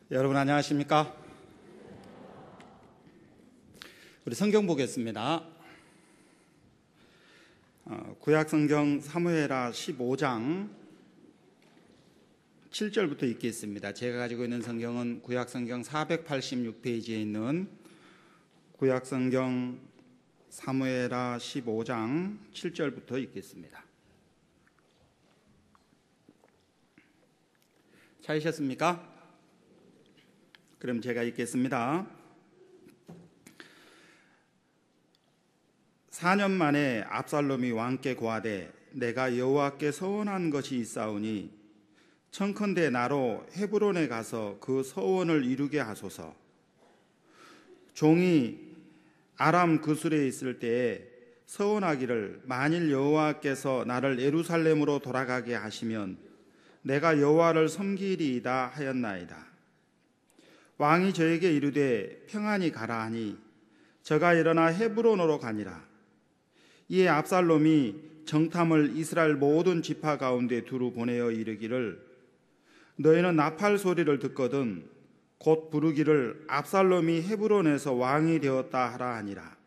여러분 안녕하십니까? 우리 성경 보겠습니다. 구약성경 사무엘하 15장 7절부터 읽겠습니다. 제가 가지고 있는 성경은 구약성경 486페이지에 있는 구약성경 사무엘하 15장 7절부터 읽겠습니다. 찾으셨습니까? 그럼 제가 읽겠습니다. 4년 만에 압살롬이 왕께 고하되 내가 여호와께 서원한 것이 있사오니 청컨대 나로 헤브론에 가서 그 서원을 이루게 하소서. 종이 아람 그술에 있을 때에 서원하기를 만일 여호와께서 나를 예루살렘으로 돌아가게 하시면 내가 여호와를 섬기리이다 하였나이다. 왕이 저에게 이르되 평안히 가라 하니 저가 일어나 헤브론으로 가니라. 이에 압살롬이 정탐을 이스라엘 모든 지파 가운데 두루 보내어 이르기를 너희는 나팔 소리를 듣거든 곧 부르기를 압살롬이 헤브론에서 왕이 되었다 하라 하니라.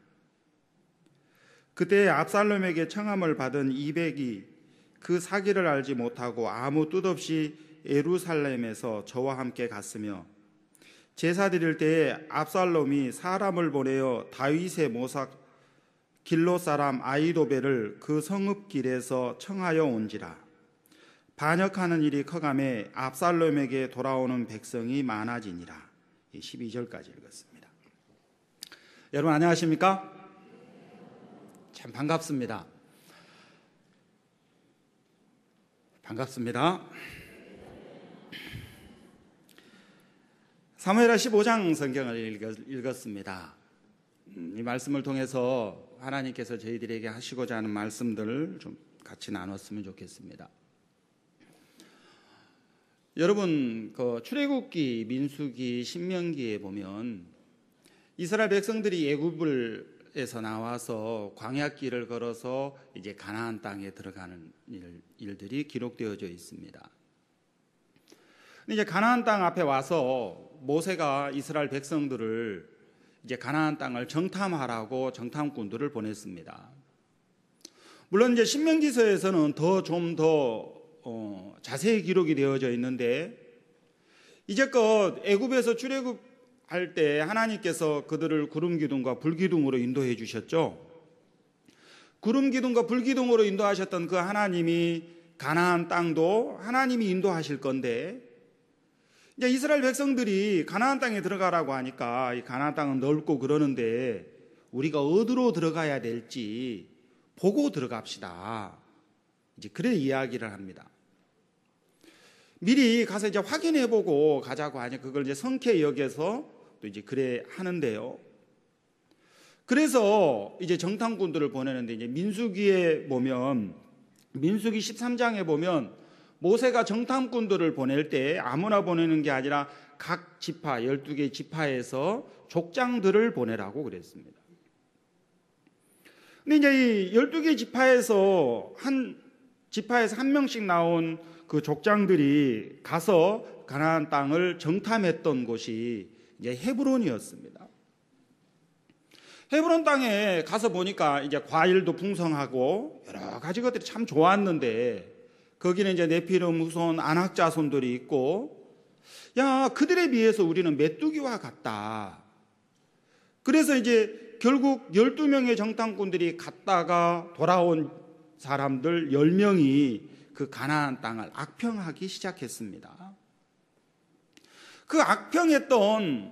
그때 압살롬에게 청함을 받은 200이 그 사기를 알지 못하고 아무 뜻 없이 예루살렘에서 저와 함께 갔으며 제사 드릴 때에 압살롬이 사람을 보내어 다윗의 모사 길롯 사람 아히도벨을 그 성읍길에서 청하여 온지라. 반역하는 일이 커가매 압살롬에게 돌아오는 백성이 많아지니라. 12절까지 읽었습니다. 여러분 안녕하십니까? 참 반갑습니다. 사무엘하 15장 성경을 읽었습니다. 이 말씀을 통해서 하나님께서 저희들에게 하시고자 하는 말씀들을 좀 같이 나눴으면 좋겠습니다. 여러분, 출애굽기, 민수기, 신명기에 보면 이스라엘 백성들이 애굽에서 나와서 광야길을 걸어서 이제 가나안 땅에 들어가는 일들이 기록되어져 있습니다. 근데 이제 가나안 땅 앞에 와서 모세가 이스라엘 백성들을 이제 가나안 땅을 정탐하라고 정탐꾼들을 보냈습니다. 물론 이제 신명기서에서는 좀 더 자세히 기록이 되어져 있는데 이제껏 애굽에서 출애굽할 때 하나님께서 그들을 구름 기둥과 불 기둥으로 인도해 주셨죠. 구름 기둥과 불 기둥으로 인도하셨던 그 하나님이 가나안 땅도 하나님이 인도하실 건데 이제 이스라엘 백성들이 가나안 땅에 들어가라고 하니까 이 가나안 땅은 넓고 그러는데 우리가 어디로 들어가야 될지 보고 들어갑시다. 이제 그래 이야기를 합니다. 미리 가서 이제 확인해보고 가자고 하니 그걸 이제 성쾌히 여겨서 또 이제 그래 하는데요. 그래서 이제 정탐꾼들을 보내는데 이제 민수기에 보면 민수기 13장에 보면 모세가 정탐꾼들을 보낼 때 아무나 보내는 게 아니라 각 지파 12개 지파에서 족장들을 보내라고 그랬습니다. 근데 이제 이 12개 지파에서 한 명씩 나온 그 족장들이 가서 가나안 땅을 정탐했던 곳이 이제 헤브론이었습니다. 헤브론 땅에 가서 보니까 이제 과일도 풍성하고 여러 가지 것들이 참 좋았는데 거기는 이제 네피림 후손 아낙 자손들이 있고 그들에 비해서 우리는 메뚜기와 같다. 그래서 이제 결국 12명의 정탐꾼들이 갔다가 돌아온 사람들 10명이 그 가나안 땅을 악평하기 시작했습니다. 그 악평했던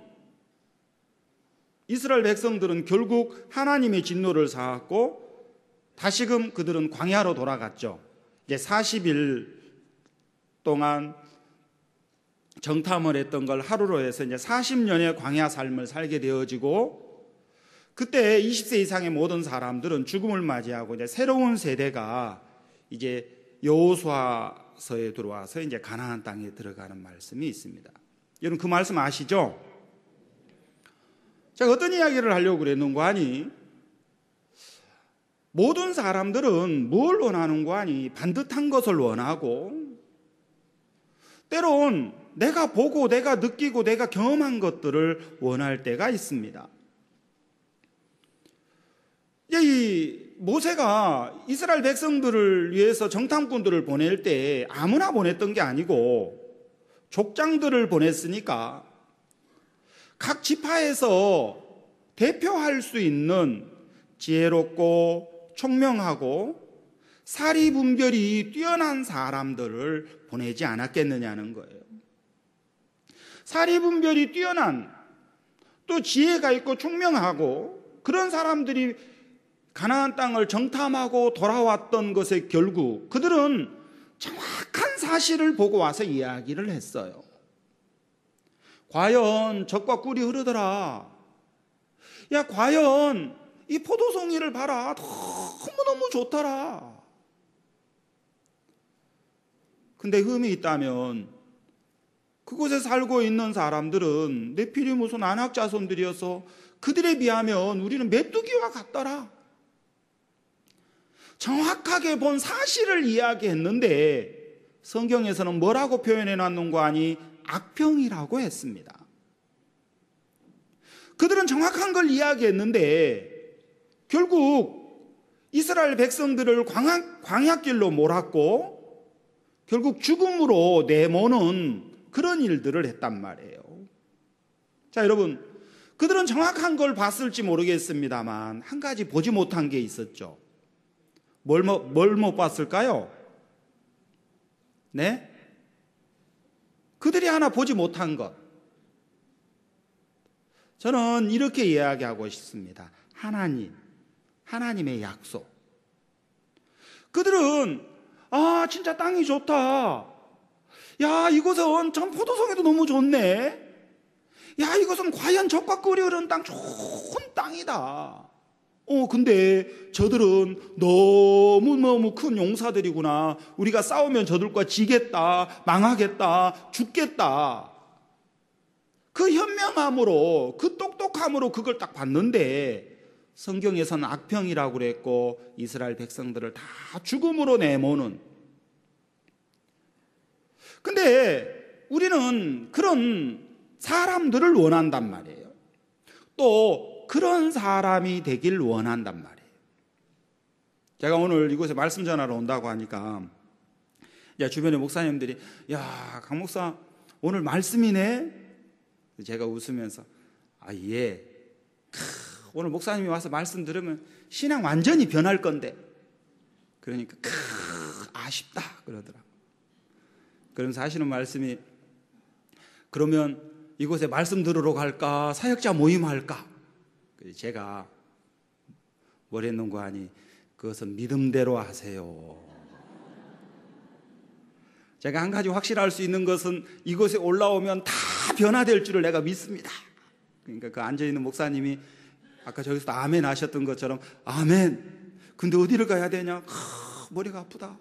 이스라엘 백성들은 결국 하나님의 진노를 사았고 다시금 그들은 광야로 돌아갔죠. 이제 40일 동안 정탐을 했던 걸 하루로 해서 이제 40년의 광야 삶을 살게 되어지고 그때 20세 이상의 모든 사람들은 죽음을 맞이하고 이제 새로운 세대가 이제 여호수아서에 들어와서 이제 가나안 땅에 들어가는 말씀이 있습니다. 여러분 그 말씀 아시죠? 제가 어떤 이야기를 하려고 그랬는가 하니 모든 사람들은 뭘 원하는가 하니 반듯한 것을 원하고 때론 내가 보고 내가 느끼고 내가 경험한 것들을 원할 때가 있습니다. 이 모세가 이스라엘 백성들을 위해서 정탐꾼들을 보낼 때 아무나 보냈던 게 아니고 족장들을 보냈으니까 각 지파에서 대표할 수 있는 지혜롭고 총명하고 사리 분별이 뛰어난 사람들을 보내지 않았겠느냐는 거예요. 사리 분별이 뛰어난, 또 지혜가 있고 총명하고 그런 사람들이 가나안 땅을 정탐하고 돌아왔던 것의 결국 그들은 정확한 사실을 보고 와서 이야기를 했어요. 과연 젖과 꿀이 흐르더라. 야, 과연 이 포도송이를 봐라. 너무너무 좋더라. 근데 흠이 있다면 그곳에 살고 있는 사람들은 네피림 후손 아낙 자손들이어서 그들에 비하면 우리는 메뚜기와 같더라. 정확하게 본 사실을 이야기했는데 성경에서는 뭐라고 표현해 놨는가 하니 악평이라고 했습니다. 그들은 정확한 걸 이야기했는데 결국 이스라엘 백성들을 광야길로 몰았고 결국 죽음으로 내모는 그런 일들을 했단 말이에요. 자, 여러분, 그들은 정확한 걸 봤을지 모르겠습니다만 한 가지 보지 못한 게 있었죠. 뭘 못 봤을까요? 네? 그들이 하나 보지 못한 것. 저는 이렇게 이야기하고 싶습니다. 하나님의 약속. 그들은 진짜 땅이 좋다. 야, 이곳은 전 포도송이도 너무 좋네. 야, 이것은 과연 젖과 꿀이 흐르는 땅, 좋은 땅이다. 근데 저들은 너무너무 큰 용사들이구나. 우리가 싸우면 저들과 지겠다, 망하겠다, 죽겠다. 그 현명함으로, 그 똑똑함으로 그걸 딱 봤는데 성경에서는 악평이라고 그랬고 이스라엘 백성들을 다 죽음으로 내모는. 근데 우리는 그런 사람들을 원한단 말이에요. 또 그런 사람이 되길 원한단 말이에요. 제가 오늘 이곳에 말씀 전하러 온다고 하니까 주변에 목사님들이 강 목사 오늘 말씀이네. 제가 웃으면서 예. 오늘 목사님이 와서 말씀 들으면 신앙 완전히 변할 건데. 그러니까 아쉽다 그러더라고요. 그러면서 하시는 말씀이 그러면 이곳에 말씀 들으러 갈까? 사역자 모임 할까? 제가 뭘 했는가 하니 그것은 믿음대로 하세요. 제가 한 가지 확실할 수 있는 것은 이곳에 올라오면 다 변화될 줄을 내가 믿습니다. 그러니까 그 앉아있는 목사님이 아까 저기서 아멘 하셨던 것처럼 아멘. 근데 어디를 가야 되냐? 머리가 아프다.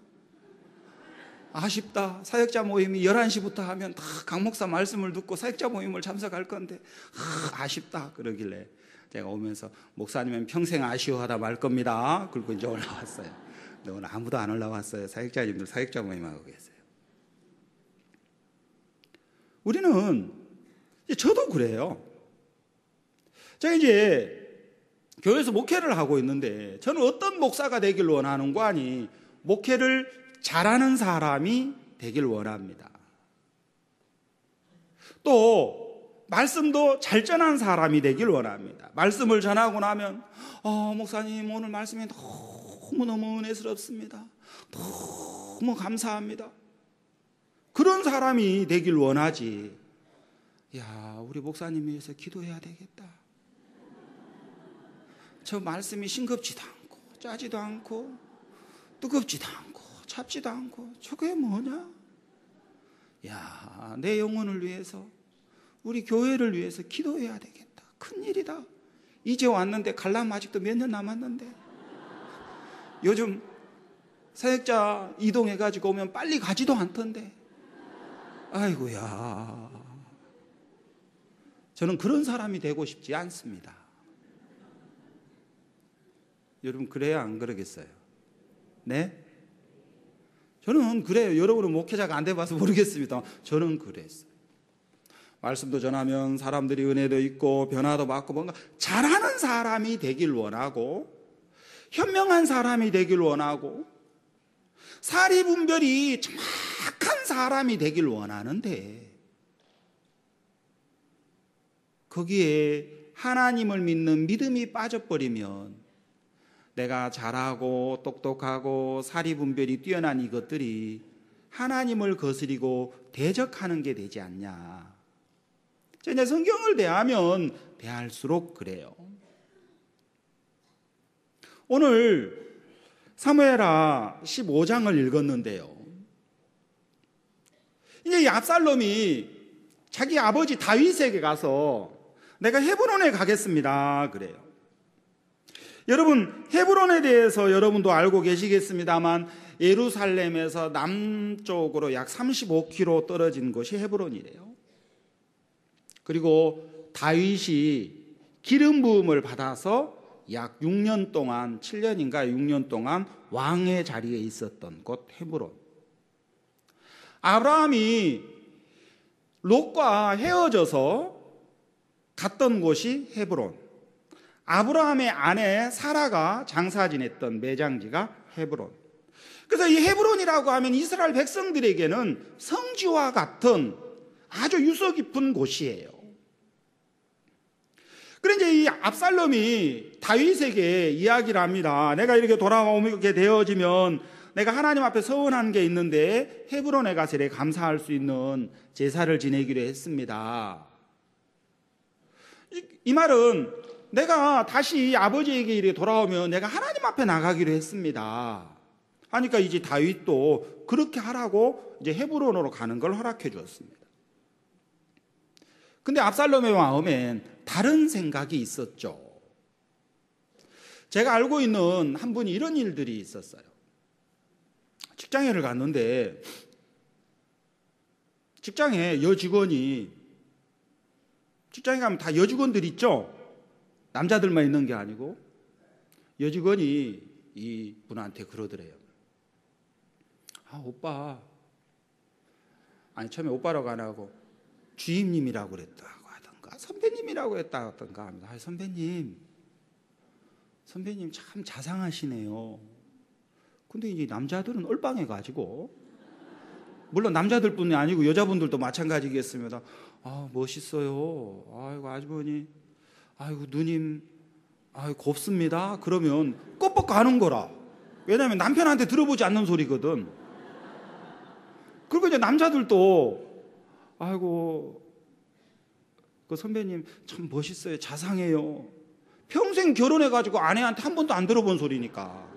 아쉽다. 사역자 모임이 11시부터 하면 다 강 목사 말씀을 듣고 사역자 모임을 참석할 건데 아쉽다 그러길래 제가 오면서 목사님은 평생 아쉬워하다 말 겁니다. 그리고 이제 올라왔어요. 근데 오늘 아무도 안 올라왔어요. 사역자님들 사역자 모임하고 계세요. 우리는 저도 그래요. 제가 이제 교회에서 목회를 하고 있는데 저는 어떤 목사가 되길 원하는가 하니 목회를 잘하는 사람이 되길 원합니다. 또 말씀도 잘 전하는 사람이 되길 원합니다. 말씀을 전하고 나면 목사님 오늘 말씀이 너무너무 은혜스럽습니다. 너무 감사합니다. 그런 사람이 되길 원하지. 우리 목사님 위해서 기도해야 되겠다. 저 말씀이 싱겁지도 않고 짜지도 않고 뜨겁지도 않고 찹지도 않고 저게 뭐냐? 내 영혼을 위해서 우리 교회를 위해서 기도해야 되겠다. 큰일이다. 이제 왔는데 갈라면 아직도 몇 년 남았는데 요즘 사역자 이동해가지고 오면 빨리 가지도 않던데 아이고야. 저는 그런 사람이 되고 싶지 않습니다. 여러분 그래야 안 그러겠어요? 네? 저는 그래요. 여러분은 목회자가 안 돼봐서 모르겠습니다. 저는 그랬어요. 말씀도 전하면 사람들이 은혜도 있고 변화도 받고 뭔가 잘하는 사람이 되길 원하고 현명한 사람이 되길 원하고 사리분별이 정확한 사람이 되길 원하는데 거기에 하나님을 믿는 믿음이 빠져버리면 내가 잘하고 똑똑하고 사리분별이 뛰어난 이것들이 하나님을 거스리고 대적하는 게 되지 않냐. 이제 성경을 대하면 대할수록 그래요. 오늘 사무엘하 15장을 읽었는데요. 이제 이 압살롬이 자기 아버지 다윗에게 가서 내가 헤브론에 가겠습니다 그래요. 여러분, 헤브론에 대해서 여러분도 알고 계시겠습니다만 예루살렘에서 남쪽으로 약 35km 떨어진 곳이 헤브론이래요. 그리고 다윗이 기름 부음을 받아서 약 6년 동안 7년인가 6년 동안 왕의 자리에 있었던 곳 헤브론. 아브라함이 롯과 헤어져서 갔던 곳이 헤브론. 아브라함의 아내 사라가 장사 지냈던 매장지가 헤브론. 그래서 이 헤브론이라고 하면 이스라엘 백성들에게는 성지와 같은 아주 유서 깊은 곳이에요. 그런데 이 압살롬이 다윗에게 이야기를 합니다. 내가 이렇게 돌아오게 되어지면 내가 하나님 앞에 서원한 게 있는데 헤브론에 가서 감사할 수 있는 제사를 지내기로 했습니다. 이 말은 내가 다시 아버지에게 이렇게 돌아오면 내가 하나님 앞에 나가기로 했습니다. 하니까 이제 다윗도 그렇게 하라고 이제 헤브론으로 가는 걸 허락해 주었습니다. 근데 압살롬의 마음엔 다른 생각이 있었죠. 제가 알고 있는 한 분이 이런 일들이 있었어요. 직장에를 갔는데 직장에 여직원이, 직장에 가면 다 여직원들 있죠? 남자들만 있는 게 아니고 여직원이 이 분한테 그러더래요. 아, 오빠. 아니, 처음에 오빠라고 안 하고 주임님이라고 그랬다고 하던가 선배님이라고 했다 하던가 합니다. 아, 선배님 참 자상하시네요. 근데 이제 남자들은 얼빵해가지고, 물론 남자들뿐이 아니고 여자분들도 마찬가지겠습니다. 아, 멋있어요. 아이고, 아주머니, 아이고, 누님, 아이고, 곱습니다. 그러면 껍벅 가는 거라. 왜냐하면 남편한테 들어보지 않는 소리거든. 그리고 이제 남자들도, 아이고, 그 선배님 참 멋있어요. 자상해요. 평생 결혼해가지고 아내한테 한 번도 안 들어본 소리니까.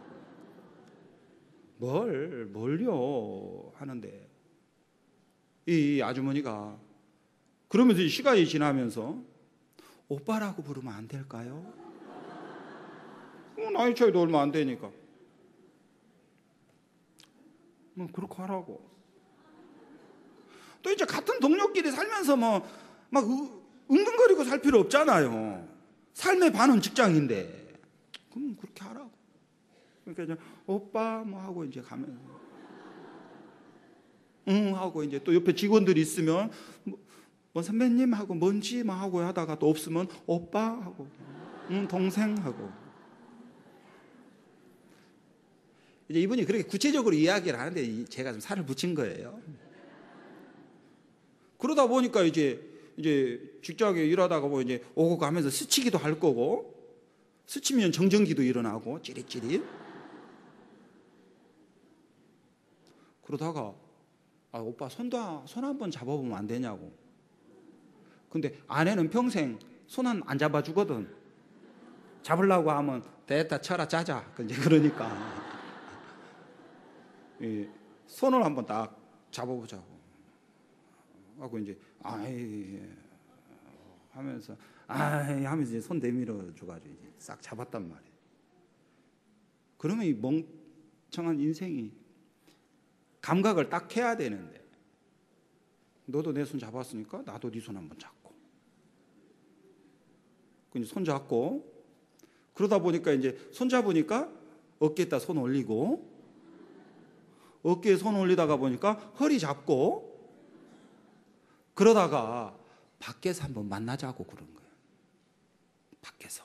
뭘요? 하는데, 이 아주머니가 그러면서 시간이 지나면서 오빠라고 부르면 안 될까요? 나이 차이도 얼마 안 되니까. 뭐 그렇게 하라고. 또 이제 같은 동료끼리 살면서 막 은근거리고 살 필요 없잖아요. 삶의 반은 직장인데. 그럼 그렇게 하라고. 그러니까 이제 오빠 뭐 하고 이제 가면 응 하고 이제 또 옆에 직원들이 있으면 뭐 선배님 하고 뭔지 뭐 하고 하다가 또 없으면 오빠 하고 응 동생 하고. 이제 이분이 그렇게 구체적으로 이야기를 하는데 제가 좀 살을 붙인 거예요. 그러다 보니까 이제 직장에 일하다가 뭐 이제 오고 가면서 스치기도 할 거고, 스치면 정전기도 일어나고 찌릿찌릿. 그러다가 아, 오빠 손 한번 잡아보면 안 되냐고. 근데 아내는 평생 손 안 잡아주거든. 잡으려고 하면 됐다 쳐라 짜자. 이제 그러니까 손을 한번 딱 잡아보자고 하고 이제 아이 하면서 아이 하면서 이제 손 내밀어 줘가지고 이제 싹 잡았단 말이에요. 그러면 이 멍청한 인생이 감각을 딱 해야 되는데, 너도 내 손 잡았으니까 나도 네 손 한번 잡고, 이제 손 잡고, 그러다 보니까 이제 손 잡으니까 어깨에다 손 올리고, 어깨에 손 올리다가 보니까 허리 잡고, 그러다가 밖에서 한번 만나자고 그런 거예요. 밖에서.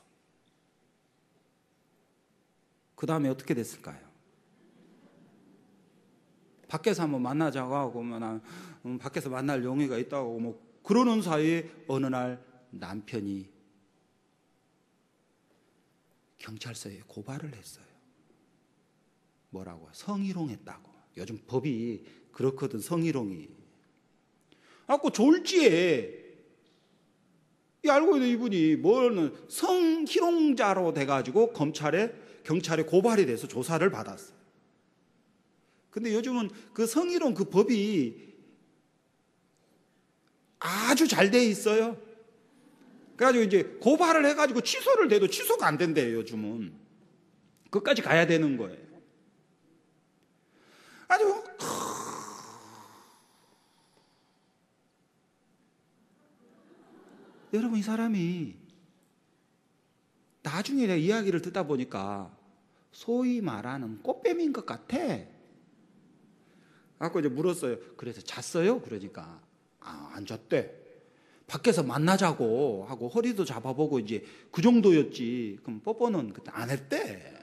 그 다음에 어떻게 됐을까요? 밖에서 한번 만나자고 하고 밖에서 만날 용의가 있다고 뭐 그러는 사이에 어느 날 남편이 경찰서에 고발을 했어요. 뭐라고? 성희롱했다고. 요즘 법이 그렇거든, 성희롱이. 아까 졸지에 알고 있는 이분이 뭐는 성희롱자로 돼가지고 경찰에 고발이 돼서 조사를 받았어요. 근데 요즘은 그 성희롱 그 법이 아주 잘 돼 있어요. 그래가지고 이제 고발을 해가지고 취소를 돼도 취소가 안 된대요, 요즘은. 끝까지 가야 되는 거예요. 아주 여러분, 이 사람이 나중에 내가 이야기를 듣다 보니까 소위 말하는 꽃뱀인 것 같아. 아까 이제 물었어요. 그래서 잤어요? 그러니까 안 잤대. 밖에서 만나자고 하고 허리도 잡아보고 이제 그 정도였지. 그럼 뽀뽀는 그때 안 했대.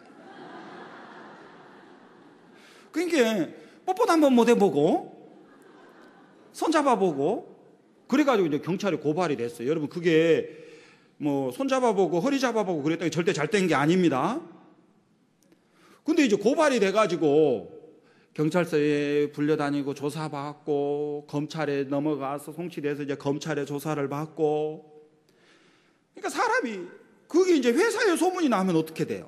그러니까 뽀뽀도 한번 못 해보고 손 잡아보고 그래가지고 이제 경찰에 고발이 됐어요. 여러분, 그게 뭐 손 잡아보고 허리 잡아보고 그랬더니 절대 잘 된 게 아닙니다. 근데 이제 고발이 돼가지고 경찰서에 불려다니고 조사받고 검찰에 넘어가서 송치돼서 이제 검찰에 조사를 받고. 그러니까 사람이 그게 이제 회사에 소문이 나면 어떻게 돼요?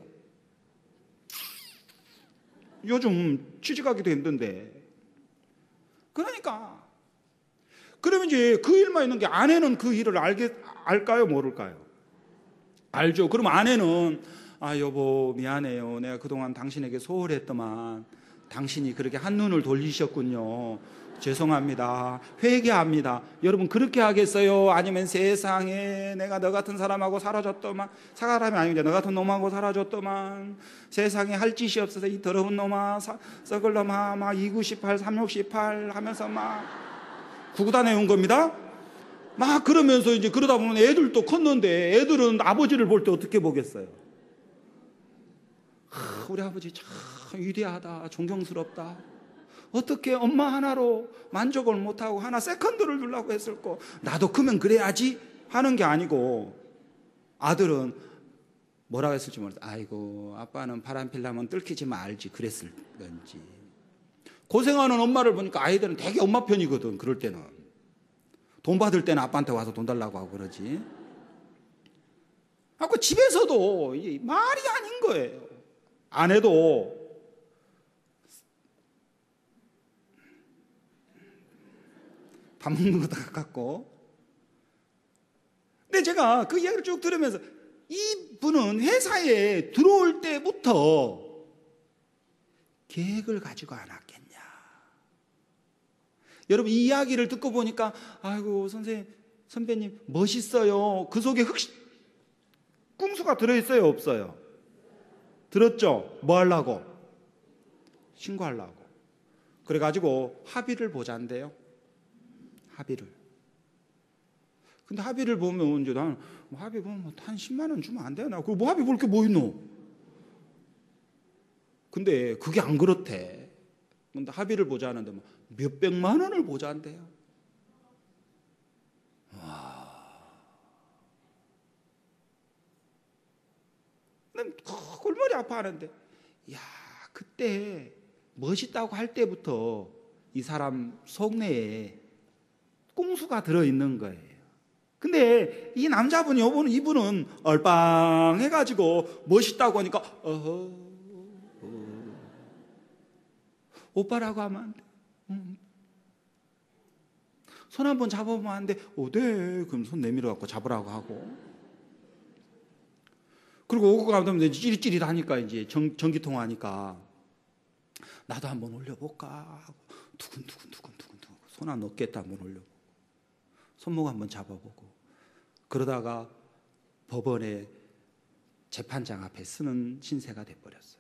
요즘 취직하기도 힘든데. 그러니까 그러면 이제 그 일만 있는 게 아내는 그 일을 알까요? 모를까요? 알죠. 그럼 아내는 여보 미안해요. 내가 그동안 당신에게 소홀했더만 당신이 그렇게 한눈을 돌리셨군요. 죄송합니다. 회개합니다. 여러분, 그렇게 하겠어요? 아니면 세상에 내가 너 같은 사람하고 사라졌더만, 사람이 아니고 너 같은 놈하고 사라졌더만, 세상에 할 짓이 없어서 이 더러운 놈아, 썩을 놈아, 막 2918, 3618 하면서 막 구구단에 온 겁니다. 막 그러면서 이제 그러다 보면 애들도 컸는데 애들은 아버지를 볼 때 어떻게 보겠어요? 우리 아버지 참 위대하다, 존경스럽다. 어떻게 엄마 하나로 만족을 못하고 하나 세컨드를 주려고 했을까? 나도 크면 그래야지 하는 게 아니고, 아들은 뭐라고 했을지 모르겠어. 아이고, 아빠는 바람 필라면 뜰키지 말지 그랬을 건지. 고생하는 엄마를 보니까 아이들은 되게 엄마 편이거든. 그럴 때는 돈 받을 때는 아빠한테 와서 돈 달라고 하고 그러지. 아까 집에서도 이게 말이 아닌 거예요. 아내도 밥 먹는 것 같고. 근데 제가 그 이야기를 쭉 들으면서 이분은 회사에 들어올 때부터 계획을 가지고 안 왔겠냐. 여러분, 이 이야기를 듣고 보니까 아이고 선배님 멋있어요. 그 속에 꿍수가 들어있어요? 없어요? 들었죠? 뭐 하려고? 신고하려고. 그래가지고 합의를 보자는데요. 합의를. 근데 합의를 보면 이제 나는 합의 보면 한 10만 원 주면 안 되나? 그리고 뭐 합의 볼 게 뭐 있노? 근데 그게 안 그렇대. 근데 합의를 보자 하는데 몇 백만 원을 보자 한대요. 와. 골머리 아파하는데, 야, 그때 멋있다고 할 때부터 이 사람 속내에 꽁수가 들어있는 거예요. 근데 이 남자분이 이분은 얼빵해가지고 멋있다고 하니까 오빠라고 하면 안 돼. 손 한번 잡아보면 안 돼. 네. 그럼 손 내밀어 갖고 잡으라고 하고. 그리고 오고 가면 이제 찌릿찌릿하니까 이제 전기통 하니까 나도 한번 올려볼까 하고 두근두근 손 안 넣겠다 한번 올려보고 손목 한번 잡아보고 그러다가 법원에 재판장 앞에 쓰는 신세가 돼버렸어요.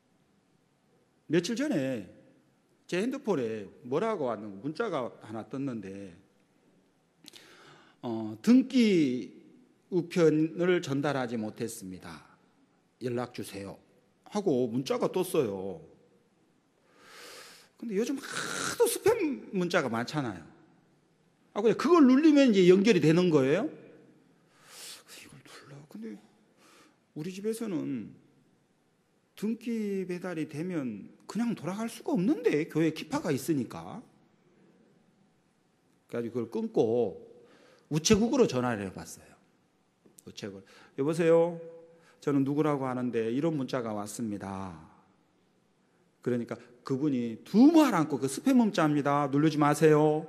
며칠 전에 제 핸드폰에 뭐라고 하는 문자가 하나 떴는데 등기 우편을 전달하지 못했습니다. 연락 주세요 하고 문자가 떴어요. 근데 요즘 하도 스팸 문자가 많잖아요. 그냥 그걸 누르면 이제 연결이 되는 거예요. 이걸 눌러. 근데 우리 집에서는 등기 배달이 되면 그냥 돌아갈 수가 없는데, 교회 키파가 있으니까. 그래서 그걸 끊고 우체국으로 전화를 해봤어요. 우체국. 여보세요, 저는 누구라고 하는데 이런 문자가 왔습니다. 그러니까 그분이 두 말 않고 그 스팸 문자입니다, 누르지 마세요.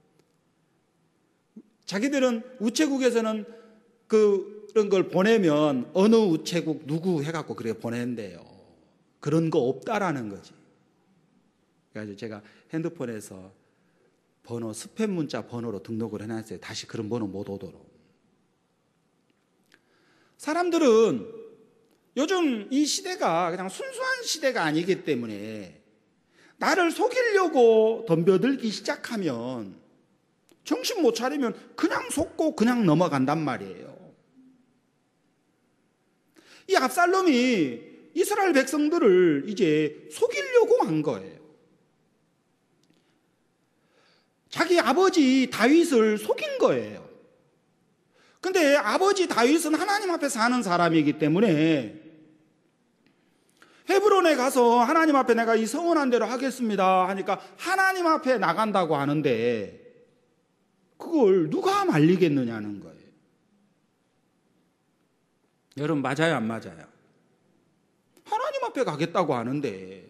자기들은 우체국에서는 그런 걸 보내면 어느 우체국 누구 해갖고 그렇게 보낸대요. 그런 거 없다라는 거지. 그래서 제가 핸드폰에서 번호, 스팸 문자 번호로 등록을 해놨어요. 다시 그런 번호 못 오도록. 사람들은 요즘 이 시대가 그냥 순수한 시대가 아니기 때문에 나를 속이려고 덤벼들기 시작하면, 정신 못 차리면 그냥 속고 그냥 넘어간단 말이에요. 이 압살롬이 이스라엘 백성들을 이제 속이려고 한 거예요. 자기 아버지 다윗을 속인 거예요. 근데 아버지 다윗은 하나님 앞에 사는 사람이기 때문에 헤브론에 가서 하나님 앞에 내가 이 서원한 대로 하겠습니다 하니까 하나님 앞에 나간다고 하는데, 그걸 누가 말리겠느냐는 거예요. 여러분, 맞아요, 안 맞아요? 하나님 앞에 가겠다고 하는데.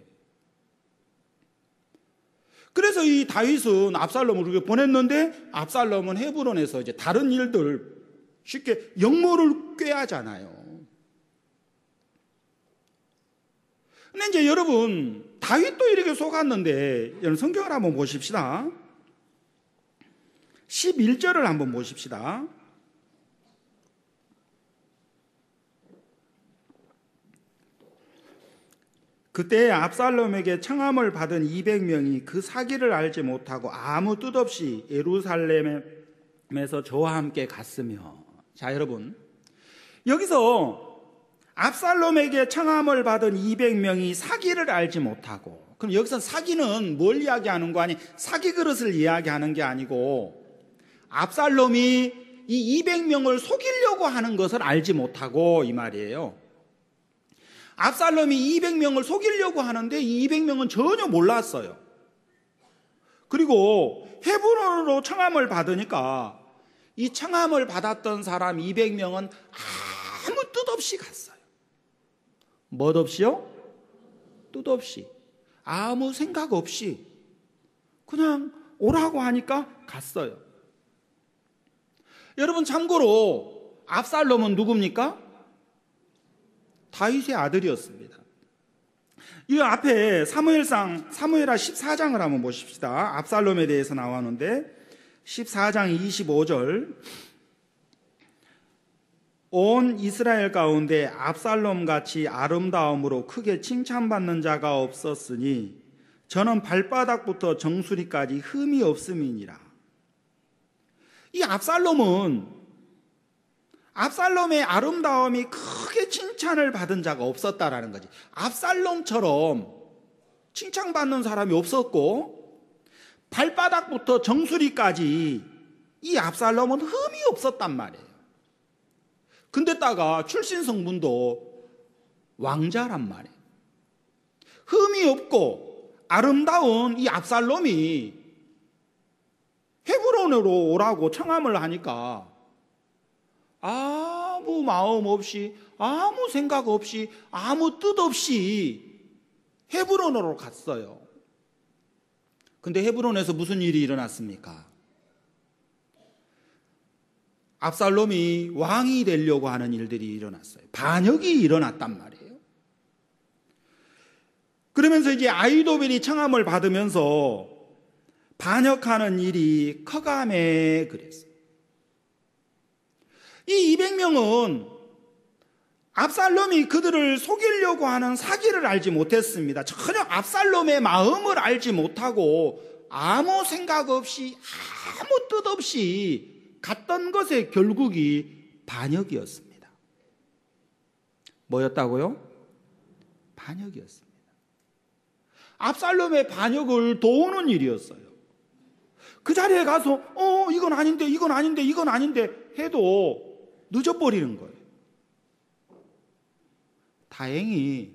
그래서 이 다윗은 압살롬을 그렇게 보냈는데, 압살롬은 헤브론에서 이제 다른 일들 쉽게 역모를 꾀하잖아요. 근데 이제 여러분, 다윗도 이렇게 속았는데, 여러분 성경을 한번 보십시다. 11절을 한번 보십시다. 그때 압살롬에게 청함을 받은 200명이 그 사기를 알지 못하고 아무 뜻 없이 예루살렘에서 저와 함께 갔으며. 자, 여러분, 여기서 압살롬에게 청함을 받은 200명이 사기를 알지 못하고, 그럼 여기서 사기는 뭘 이야기하는 거 아니? 사기 그릇을 이야기하는 게 아니고, 압살롬이 이 200명을 속이려고 하는 것을 알지 못하고 이 말이에요. 압살롬이 200명을 속이려고 하는데 이 200명은 전혀 몰랐어요. 그리고 헤브론으로 청함을 받으니까 이 청함을 받았던 사람 200명은 아무 뜻 없이 갔어요. 뭐 없이요? 뜻 없이. 아무 생각 없이 그냥 오라고 하니까 갔어요. 여러분, 참고로 압살롬은 누굽니까? 다윗의 아들이었습니다. 이 앞에 사무엘하 14장을 한번 보십시다. 압살롬에 대해서 나왔는데 14장 25절, 온 이스라엘 가운데 압살롬같이 아름다움으로 크게 칭찬받는 자가 없었으니 저는 발바닥부터 정수리까지 흠이 없음이니라. 이 압살롬의 아름다움이 크게 칭찬을 받은 자가 없었다라는 거지. 압살롬처럼 칭찬받는 사람이 없었고, 발바닥부터 정수리까지 이 압살롬은 흠이 없었단 말이에요. 근데다가 출신 성분도 왕자란 말이에요. 흠이 없고 아름다운 이 압살롬이 헤브론으로 오라고 청함을 하니까 아무 마음 없이, 아무 생각 없이, 아무 뜻 없이 헤브론으로 갔어요. 근데 헤브론에서 무슨 일이 일어났습니까? 압살롬이 왕이 되려고 하는 일들이 일어났어요. 반역이 일어났단 말이에요. 그러면서 이제 아히도벨이 청함을 받으면서 반역하는 일이 커가매 그랬어요. 이 200명은 압살롬이 그들을 속이려고 하는 사기를 알지 못했습니다. 전혀 압살롬의 마음을 알지 못하고 아무 생각 없이, 아무 뜻 없이 갔던 것의 결국이 반역이었습니다. 뭐였다고요? 반역이었습니다. 압살롬의 반역을 도우는 일이었어요. 그 자리에 가서 이건 아닌데 이건 아닌데 이건 아닌데 해도 늦어버리는 거예요. 다행히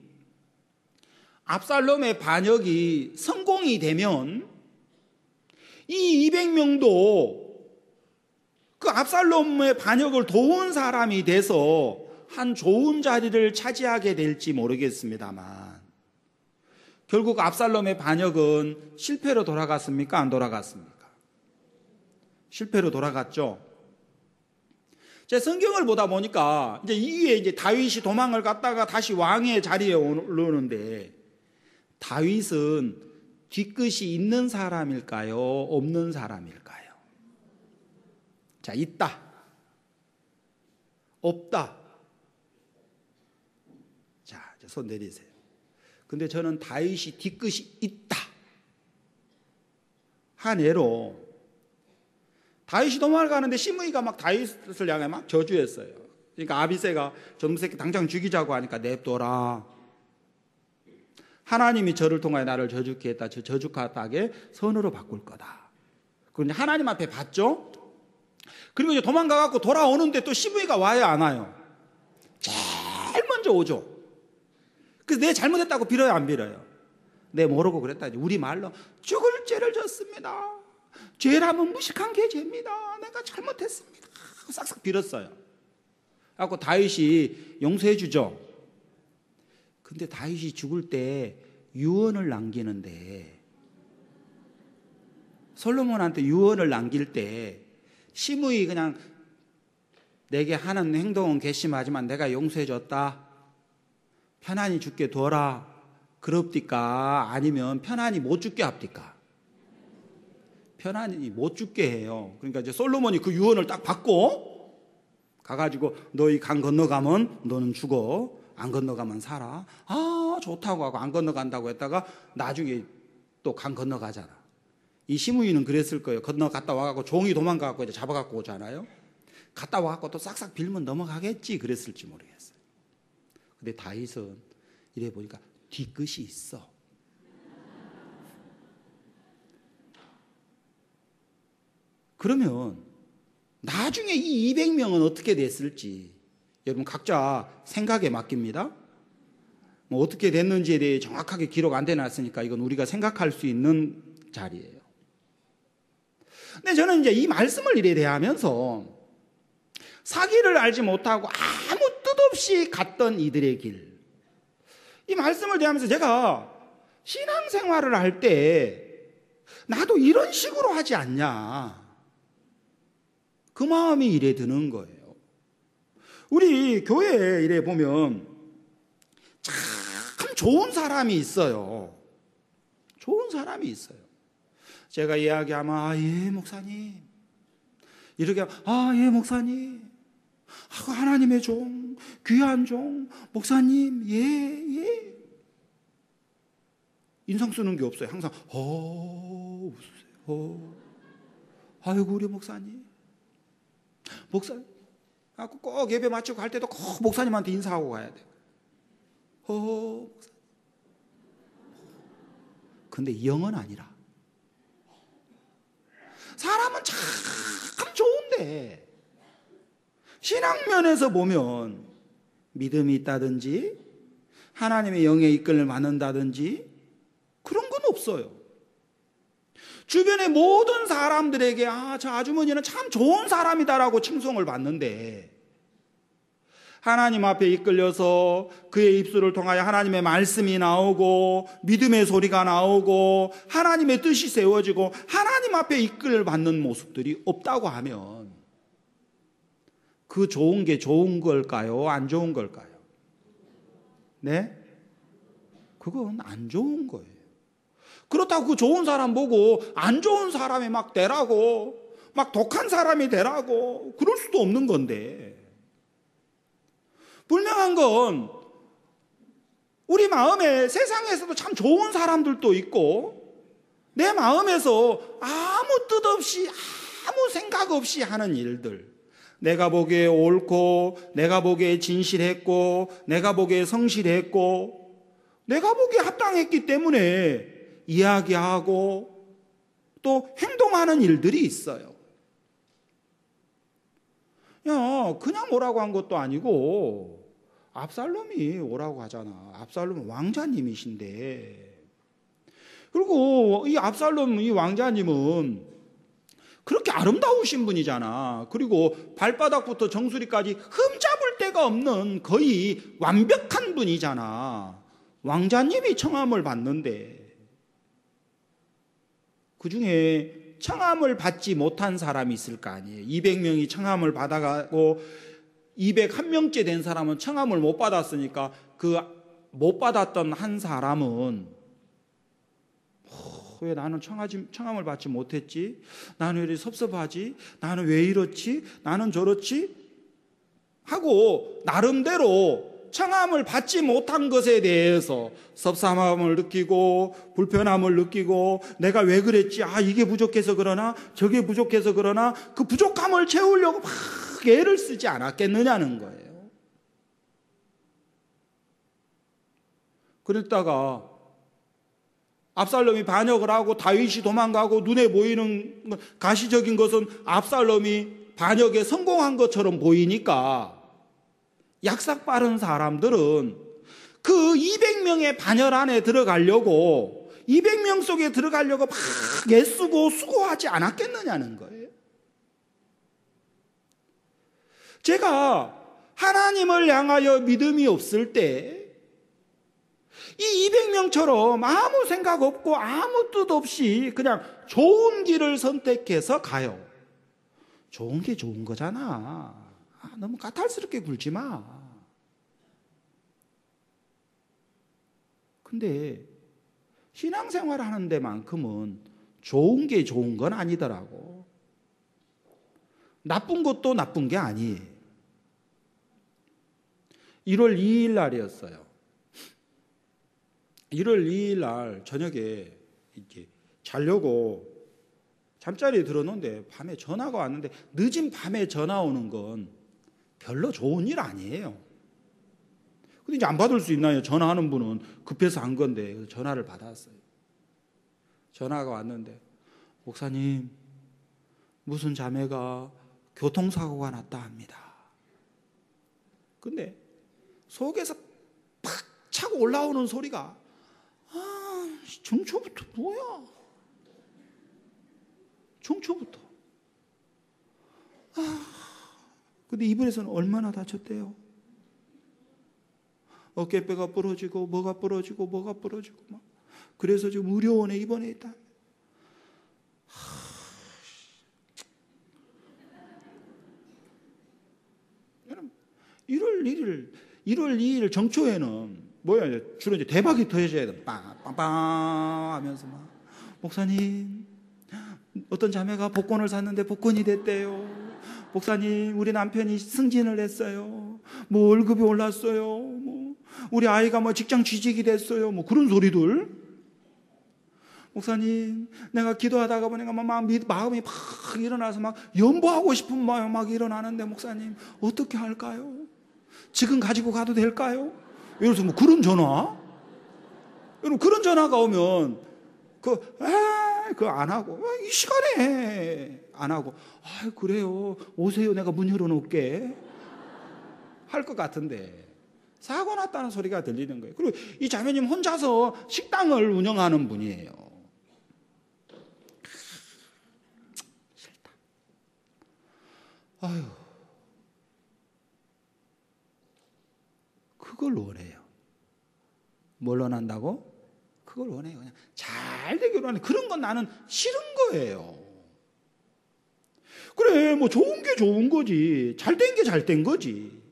압살롬의 반역이 성공이 되면 이 200명도 그 압살롬의 반역을 도운 사람이 돼서 한 좋은 자리를 차지하게 될지 모르겠습니다만 결국 압살롬의 반역은 실패로 돌아갔습니까? 안 돌아갔습니까? 실패로 돌아갔죠. 제 성경을 보다 보니까 이제 이후에 이제 다윗이 도망을 갔다가 다시 왕의 자리에 오르는데 다윗은 뒤끝이 있는 사람일까요? 없는 사람일까요? 자, 있다. 없다. 자, 손 내리세요. 근데 저는 다윗이 뒤끝이 있다. 한 예로 다윗이 도망을 가는데 시므이가 막 다윗을 향해 막 저주했어요. 그러니까 아비새가 저놈 새끼 당장 죽이자고 하니까 냅둬라. 하나님이 저를 통하여 나를 저주케 했다. 저 저주가닥에 선으로 바꿀 거다. 그런데 하나님 앞에 봤죠? 그리고 이제 도망가갖고 돌아오는데 또 시므이가 와요, 안 와요? 제일 먼저 오죠. 그래서 내 잘못했다고 빌어요, 안 빌어요? 내 모르고 그랬다. 우리 말로 죽을 죄를 졌습니다. 죄라면 무식한 게 죄입니다. 내가 잘못했습니다. 싹싹 빌었어요. 그래서 다윗이 용서해 주죠. 근데 다윗이 죽을 때 유언을 남기는데 솔로몬한테 유언을 남길 때 시므이 그냥 내게 하는 행동은 괘씸하지만 내가 용서해 줬다. 편안히 죽게 둬라. 그럽디까? 아니면 편안히 못 죽게 합디까? 편안히 못 죽게 해요. 그러니까 이제 솔로몬이 그 유언을 딱 받고 가가지고 너희 강 건너가면 너는 죽어. 안 건너가면 살아. 아, 좋다고 하고 안 건너간다고 했다가 나중에 또 강 건너가잖아. 이 시므이는 그랬을 거예요. 건너갔다 와갖고 종이 도망가갖고 이제 잡아갖고 오잖아요. 갔다 와갖고 또 싹싹 빌면 넘어가겠지 그랬을지 모르겠어요. 근데 다윗은 이래 보니까 뒤끝이 있어. 그러면 나중에 이 200명은 어떻게 됐을지 여러분 각자 생각에 맡깁니다. 뭐 어떻게 됐는지에 대해 정확하게 기록 안 돼놨으니까 이건 우리가 생각할 수 있는 자리예요. 근데 저는 이제 이 말씀을 이래 대하면서 사기를 알지 못하고 아무 뜻 없이 갔던 이들의 길, 이 말씀을 대하면서 제가 신앙생활을 할 때 나도 이런 식으로 하지 않냐, 그 마음이 이래 드는 거예요. 우리 교회에 이래 보면 참 좋은 사람이 있어요. 좋은 사람이 있어요. 제가 이야기하면 예 목사님, 이렇게 하면 예 목사님, 하나님의 종, 귀한 종, 목사님, 예. 인상 쓰는 게 없어요. 항상 웃으세요. 아이고 우리 목사님. 꼭 예배 마치고 갈 때도 꼭 목사님한테 인사하고 가야 돼. 목사님. 근데 영은 아니라. 사람은 참 좋은데 신앙면에서 보면 믿음이 있다든지 하나님의 영의 이끌을 받는다든지 그런 건 없어요. 주변의 모든 사람들에게 저 아주머니는 참 좋은 사람이다라고 칭송을 받는데 하나님 앞에 이끌려서 그의 입술을 통하여 하나님의 말씀이 나오고 믿음의 소리가 나오고 하나님의 뜻이 세워지고 하나님 앞에 이끌을 받는 모습들이 없다고 하면 그 좋은 게 좋은 걸까요? 안 좋은 걸까요? 네? 그건 안 좋은 거예요. 그렇다고 그 좋은 사람 보고 안 좋은 사람이 막 되라고, 막 독한 사람이 되라고 그럴 수도 없는 건데, 분명한 건 우리 마음에 세상에서도 참 좋은 사람들도 있고 내 마음에서 아무 뜻 없이 아무 생각 생각 없이 하는 일들, 내가 보기에 옳고 내가 보기에 진실했고 내가 보기에 성실했고 내가 보기에 합당했기 때문에 이야기하고 또 행동하는 일들이 있어요. 야, 그냥 오라고 한 것도 아니고 압살롬이 오라고 하잖아. 압살롬은 왕자님이신데. 그리고 이 압살롬 이 왕자님은 그렇게 아름다우신 분이잖아. 그리고 발바닥부터 정수리까지 흠잡을 데가 없는 거의 완벽한 분이잖아. 왕자님이 청함을 받는데 그 중에 청함을 받지 못한 사람이 있을 거 아니에요. 200명이 청함을 받아가고 201명째 된 사람은 청함을 못 받았으니까 그 못 받았던 한 사람은 왜 나는 청함을 받지 못했지? 나는 왜 이렇게 섭섭하지? 나는 왜 이렇지? 나는 저렇지? 하고 나름대로 청함을 받지 못한 것에 대해서 섭섭함을 느끼고 불편함을 느끼고 내가 왜 그랬지? 아, 이게 부족해서 그러나 저게 부족해서 그러나 그 부족함을 채우려고 막 애를 쓰지 않았겠느냐는 거예요. 그랬다가 압살롬이 반역을 하고 다윗이 도망가고 눈에 보이는 가시적인 것은 압살롬이 반역에 성공한 것처럼 보이니까 약삭 빠른 사람들은 그 200명의 반열 안에 들어가려고 200명 속에 들어가려고 막 애쓰고 수고하지 않았겠느냐는 거예요. 제가 하나님을 향하여 믿음이 없을 때 이 200명처럼 아무 생각 없고 아무 뜻 없이 그냥 좋은 길을 선택해서 가요. 좋은 게 좋은 거잖아. 너무 까탈스럽게 굴지 마. 근데 신앙생활 하는 데만큼은 좋은 게 좋은 건 아니더라고. 나쁜 것도 나쁜 게 아니에요. 1월 2일 날이었어요. 1월 2일 날 저녁에 이렇게 자려고 잠자리에 들어놓는데 밤에 전화가 왔는데 늦은 밤에 전화 오는 건 별로 좋은 일 아니에요. 근데 이제 안 받을 수 있나요? 전화하는 분은 급해서 한 건데 그래서 전화를 받았어요. 전화가 왔는데 목사님 무슨 자매가 교통사고가 났다 합니다. 근데 속에서 팍 차고 올라오는 소리가 정초부터 뭐야? 정초부터. 근데 이번에서는 얼마나 다쳤대요? 어깨뼈가 부러지고 뭐가 부러지고 뭐가 부러지고 막. 그래서 지금 의료원에 입원해 있다. 여러분 1월 2일 정초에는 뭐야? 주로 이제 대박이 터져야 돼. 빵빵빵 하면서 막 목사님 어떤 자매가 복권을 샀는데 복권이 됐대요. 목사님 우리 남편이 승진을 했어요. 뭐 월급이 올랐어요. 뭐 우리 아이가 뭐 직장 취직이 됐어요. 뭐 그런 소리들. 목사님 내가 기도하다가 보니까 막 마음이 막 일어나서 막 연보하고 싶은 마음이 막 일어나는데 목사님 어떻게 할까요? 지금 가지고 가도 될까요? 이러면서 뭐 그런 전화? 여러분 그런 전화가 오면 그거 안 하고 이 시간에 안 하고 그래요 오세요 내가 문 열어놓을게 할 것 같은데 사고 났다는 소리가 들리는 거예요. 그리고 이 자매님 혼자서 식당을 운영하는 분이에요. 싫다. 아유 그걸 원해요. 뭘 원한다고? 그걸 원해요. 그냥 잘 되기를 원해. 그런 건 나는 싫은 거예요. 그래, 뭐 좋은 게 좋은 거지. 잘 된 게 잘 된 거지.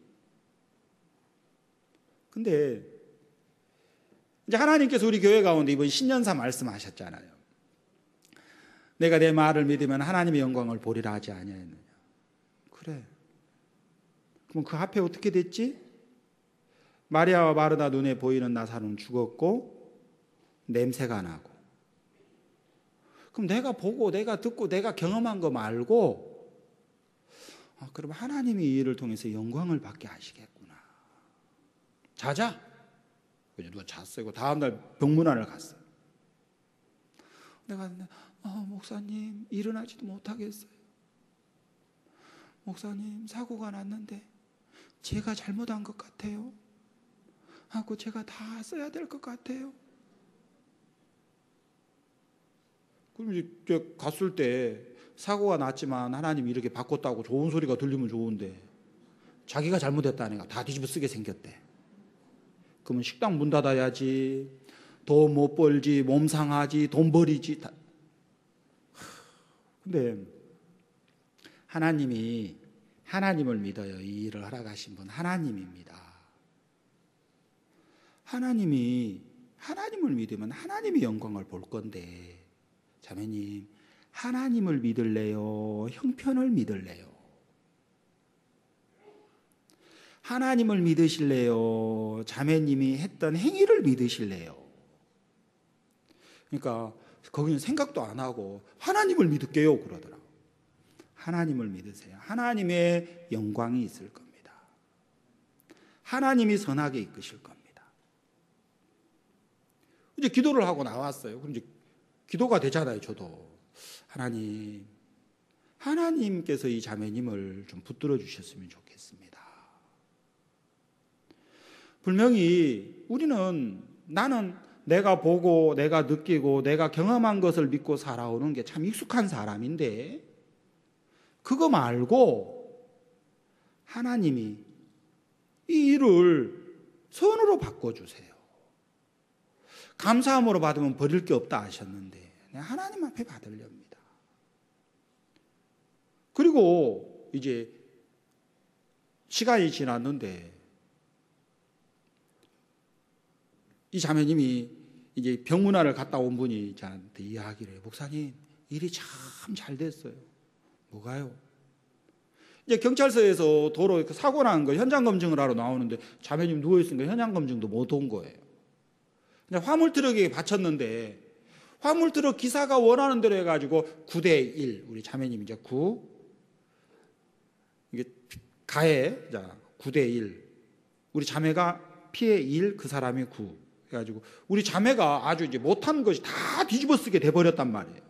근데 이제 하나님께서 우리 교회 가운데 이번 신년사 말씀하셨잖아요. 내가 내 말을 믿으면 하나님의 영광을 보리라 하지 아니하였느냐. 그래. 그럼 그 앞에 어떻게 됐지? 마리아와 마르다 눈에 보이는 나사로는 죽었고 냄새가 나고. 그럼 내가 보고 내가 듣고 내가 경험한 거 말고 그럼 하나님이 이 일을 통해서 영광을 받게 하시겠구나. 자자. 그냥 누가 잤어요. 다음날 병문안을 갔어요. 내가 목사님 일어나지도 못하겠어요. 목사님 사고가 났는데 제가 잘못한 것 같아요. 하고 제가 다 써야 될 것 같아요. 그럼 이제 갔을 때 사고가 났지만 하나님이 이렇게 바꿨다고 좋은 소리가 들리면 좋은데 자기가 잘못했다니까 다 뒤집어 쓰게 생겼대. 그러면 식당 문 닫아야지, 돈 못 벌지, 몸 상하지, 돈 버리지. 근데 하나님을 믿어요. 이 일을 허락하신 분 하나님입니다. 하나님을 믿으면 하나님이 영광을 볼 건데, 자매님, 하나님을 믿을래요? 형편을 믿을래요? 하나님을 믿으실래요? 자매님이 했던 행위를 믿으실래요? 그러니까 거기는 생각도 안 하고 하나님을 믿을게요 그러더라고요. 하나님을 믿으세요. 하나님의 영광이 있을 겁니다. 하나님이 선하게 이끄실 겁니다. 이제 기도를 하고 나왔어요. 그럼 이제 기도가 되잖아요. 저도 하나님께서 이 자매님을 좀 붙들어 주셨으면 좋겠습니다. 분명히 나는 내가 보고 내가 느끼고 내가 경험한 것을 믿고 살아오는 게 참 익숙한 사람인데, 그거 말고 하나님이 이 일을 선으로 바꿔주세요. 감사함으로 받으면 버릴 게 없다 하셨는데 하나님 앞에 받으렵니다. 그리고 이제 시간이 지났는데 이 자매님이 이제 병문안을 갔다 온 분이 저한테 이야기를 해요. 목사님, 일이 참 잘 됐어요. 뭐가요? 이제 경찰서에서 도로 사고 난 거 현장 검증을 하러 나오는데 자매님 누워있으니까 현장 검증도 못 온 거예요. 화물 트럭에 받쳤는데 화물 트럭 기사가 원하는 대로 해가지고 9대1, 우리 자매님 이제 9, 이게 가해, 9대1, 우리 자매가 피해 1, 그 사람이 9 해가지고 우리 자매가 아주 이제 못한 것이 다 뒤집어 쓰게 돼버렸단 말이에요.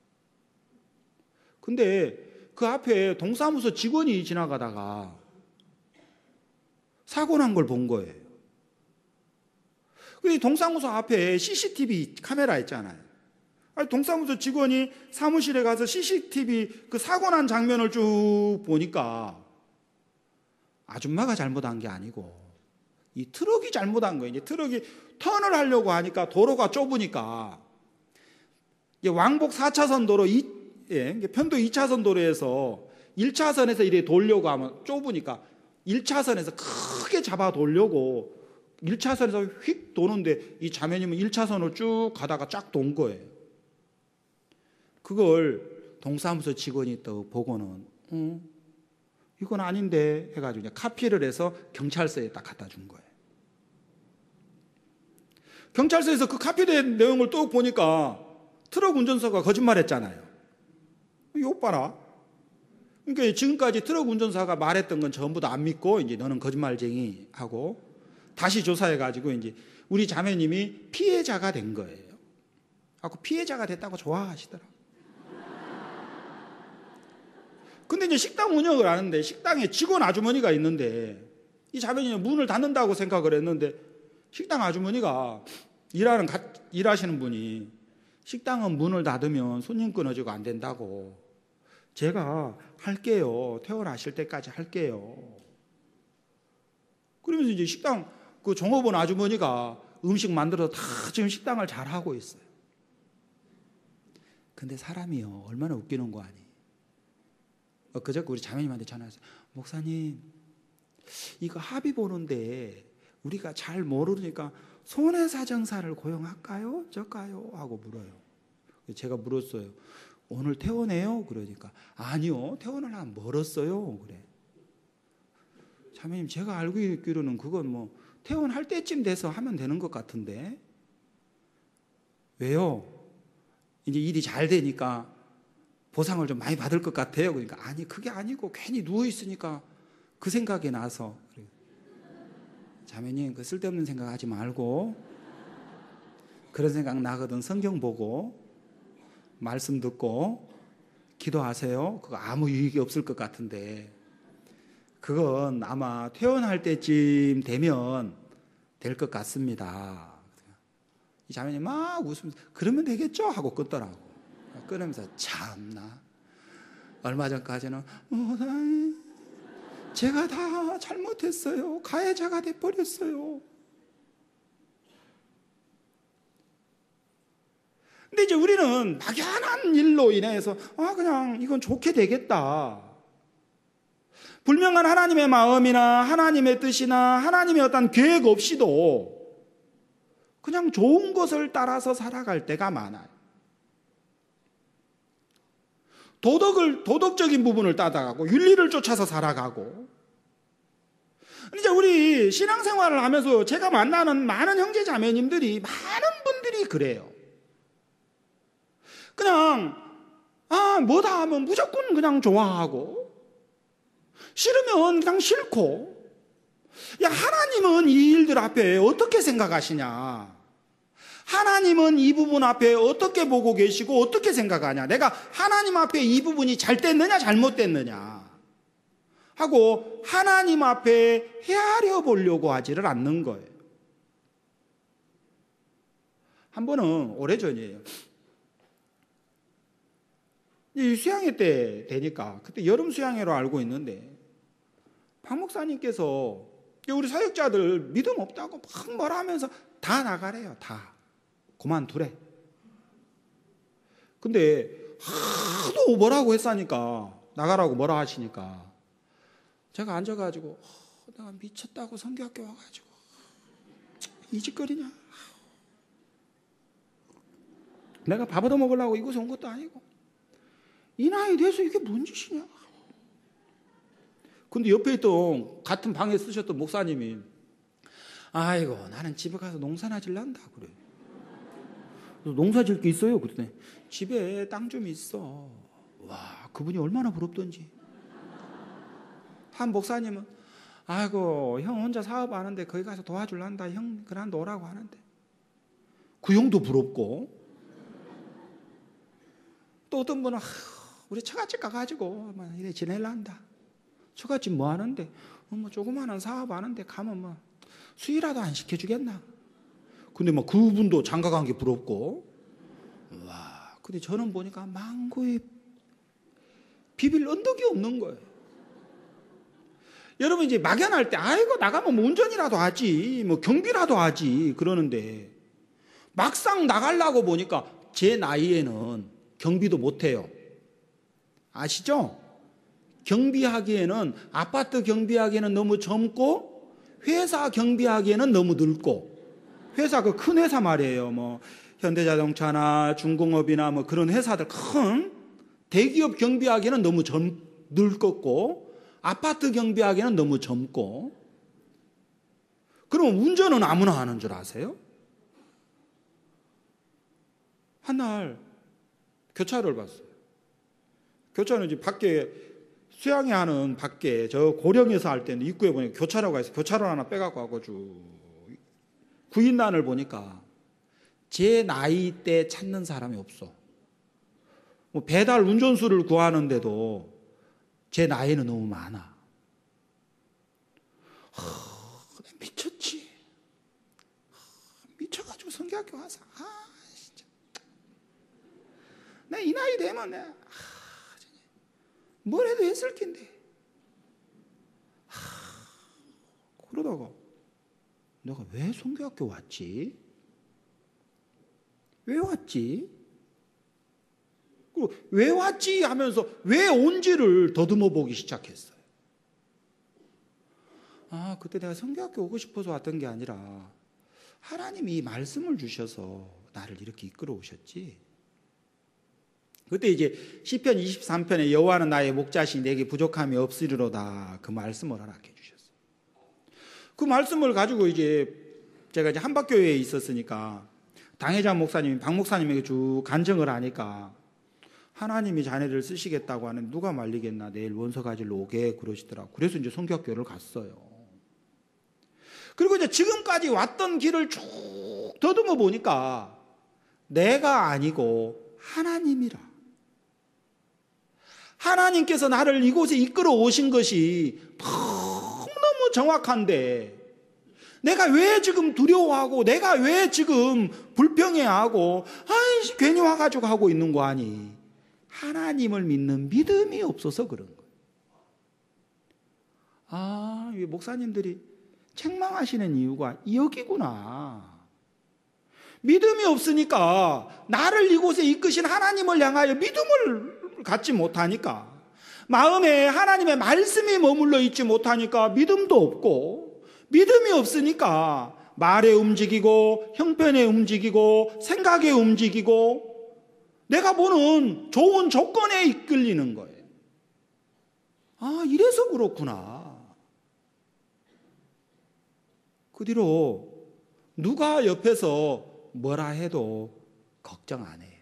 근데 그 앞에 동사무소 직원이 지나가다가 사고 난 걸 본 거예요. 근데 동사무소 앞에 CCTV 카메라 있잖아요. 동사무소 직원이 사무실에 가서 CCTV 그 사고 난 장면을 쭉 보니까 아줌마가 잘못한 게 아니고 이 트럭이 잘못한 거예요. 이제 트럭이 턴을 하려고 하니까 도로가 좁으니까 이제 왕복 4차선 도로 편도 2차선 도로에서 1차선에서 이렇게 돌려고 하면 좁으니까 1차선에서 크게 잡아 돌려고 1차선에서 휙 도는데 이 자매님은 1차선을 쭉 가다가 쫙 돈 거예요. 그걸 동사무소 직원이 또 보고는 이건 아닌데 해가지고 그냥 카피를 해서 경찰서에 딱 갖다 준 거예요. 경찰서에서 그 카피된 내용을 또 보니까 트럭 운전사가 거짓말했잖아요. 이거 봐라. 그러니까 지금까지 트럭 운전사가 말했던 건 전부 다 안 믿고 이제 너는 거짓말쟁이 하고 다시 조사해가지고 이제 우리 자매님이 피해자가 된 거예요. 그 피해자가 됐다고 좋아하시더라고요. 근데 이제 식당 운영을 하는데 식당에 직원 아주머니가 있는데 이 자매님은 문을 닫는다고 생각을 했는데 식당 아주머니가 일하시는 분이 식당은 문을 닫으면 손님 끊어지고 안 된다고 제가 할게요. 퇴원하실 때까지 할게요. 그러면서 이제 식당 그 종업원 아주머니가 음식 만들어서 다 지금 식당을 잘 하고 있어요. 근데 사람이요 얼마나 웃기는 거 아니? 그저께 우리 자매님한테 전화했어요. 목사님, 이거 합의 보는데 우리가 잘 모르니까 손해사정사를 고용할까요? 저까요? 하고 물어요. 제가 물었어요. 오늘 퇴원해요? 그러니까 아니요, 퇴원을 하면 멀었어요. 그래. 자매님, 제가 알고 있기로는 그건 뭐 퇴원할 때쯤 돼서 하면 되는 것 같은데 왜요? 이제 일이 잘 되니까 보상을 좀 많이 받을 것 같아요. 그러니까 아니 그게 아니고 괜히 누워 있으니까 그 생각이 나서. 자매님 그 쓸데없는 생각 하지 말고 그런 생각 나거든 성경 보고 말씀 듣고 기도하세요. 그거 아무 유익이 없을 것 같은데 그건 아마 퇴원할 때쯤 되면 될 것 같습니다. 이 자매님 막 웃으면서 그러면 되겠죠? 하고 끊더라고. 끊으면서 참나 얼마 전까지는 제가 다 잘못했어요. 가해자가 돼버렸어요. 근데 이제 우리는 막연한 일로 인해서 그냥 이건 좋게 되겠다. 불명한 하나님의 마음이나 하나님의 뜻이나 하나님의 어떤 계획 없이도 그냥 좋은 것을 따라서 살아갈 때가 많아요. 도덕적인 부분을 따라가고 윤리를 쫓아서 살아가고. 이제 우리 신앙생활을 하면서 제가 만나는 많은 형제 자매님들이 많은 분들이 그래요. 그냥 뭐다 하면 무조건 그냥 좋아하고 싫으면 그냥 싫고. 야, 하나님은 이 일들 앞에 어떻게 생각하시냐? 하나님은 이 부분 앞에 어떻게 보고 계시고 어떻게 생각하냐? 내가 하나님 앞에 이 부분이 잘 됐느냐 잘못됐느냐 하고 하나님 앞에 헤아려 보려고 하지를 않는 거예요. 한 번은 오래전이에요. 이 수양회 때 되니까 그때 여름 수양회로 알고 있는데 박 목사님께서 우리 사역자들 믿음 없다고 막 뭐라 하면서 다 나가래요. 다 그만두래. 근데 하도 뭐라고 했으니까 나가라고 뭐라 하시니까 제가 앉아가지고 내가 미쳤다고 성교학교 와가지고 이 짓거리냐. 내가 밥 얻어 먹으려고 이곳에 온 것도 아니고 이 나이 돼서 이게 뭔 짓이냐. 근데 옆에 있던 같은 방에 쓰셨던 목사님이 아이고 나는 집에 가서 농사나 질란다 그래. 농사 질 게 있어요? 그랬더니 집에 땅 좀 있어. 와, 그분이 얼마나 부럽던지. 한 목사님은 아이고 형 혼자 사업하는데 거기 가서 도와줄란다. 형 그냥 노라고 하는데. 그 형도 부럽고. 또 어떤 분은 우리 처갓집 가가지고 이래 지낼란다. 처갓집 뭐 하는데? 뭐 조그마한 사업 하는데 가면 뭐 수의라도 안 시켜주겠나? 근데 막 그분도 장가 간 게 부럽고. 와, 근데 저는 보니까 망고에 비빌 언덕이 없는 거예요. 여러분 이제 막연할 때 아이고 나가면 뭐 운전이라도 하지 뭐 경비라도 하지 그러는데 막상 나가려고 보니까 제 나이에는 경비도 못해요. 아시죠? 경비하기에는 아파트 경비하기에는 너무 젊고 회사 경비하기에는 너무 늙고. 회사 그 큰 회사 말이에요. 뭐 현대자동차나 중공업이나 뭐 그런 회사들 큰 대기업 경비하기에는 너무 늙었고 아파트 경비하기에는 너무 젊고. 그럼 운전은 아무나 하는 줄 아세요? 한날 교차를 봤어요. 교차는 이제 밖에 수양회 하는 밖에 저 고령에서 할 때는 입구에 보니까 교차로가 있어요. 교차로 하나 빼갖고 하고 쭉 구인단을 보니까 제 나이 때 찾는 사람이 없어. 뭐 배달 운전수를 구하는데도 제 나이는 너무 많아. 미쳤지. 미쳐가지고 성경학교 와서 진짜 내 이 나이 되면 내가 뭘 해도 했을 텐데. 그러다가 내가 왜 성교학교 왔지? 왜 왔지? 그리고 왜 왔지 하면서 왜 온지를 더듬어 보기 시작했어요. 그때 내가 성교학교 오고 싶어서 왔던 게 아니라 하나님이 말씀을 주셔서 나를 이렇게 이끌어 오셨지. 그때 이제 시편 23편에 여호와는 나의 목자시니 내게 부족함이 없으리로다 그 말씀을 허락해 주셨어요. 그 말씀을 가지고 이제 제가 이제 한박교회에 있었으니까 당회장 목사님이 박 목사님에게 쭉 간증을 하니까 하나님이 자네를 쓰시겠다고 하는 누가 말리겠나 내일 원서 가지러 오게 그러시더라고. 그래서 이제 성교학교를 갔어요. 그리고 이제 지금까지 왔던 길을 쭉 더듬어 보니까 내가 아니고 하나님이라. 하나님께서 나를 이곳에 이끌어 오신 것이 너무너무 정확한데 내가 왜 지금 두려워하고 내가 왜 지금 불평해하고 괜히 와가지고 하고 있는 거 아니. 하나님을 믿는 믿음이 없어서 그런 거예요. 이 목사님들이 책망하시는 이유가 여기구나. 믿음이 없으니까 나를 이곳에 이끄신 하나님을 향하여 믿음을 갖지 못하니까 마음에 하나님의 말씀이 머물러 있지 못하니까 믿음도 없고 믿음이 없으니까 말에 움직이고 형편에 움직이고 생각에 움직이고 내가 보는 좋은 조건에 이끌리는 거예요. 이래서 그렇구나. 그 뒤로 누가 옆에서 뭐라 해도 걱정 안 해요.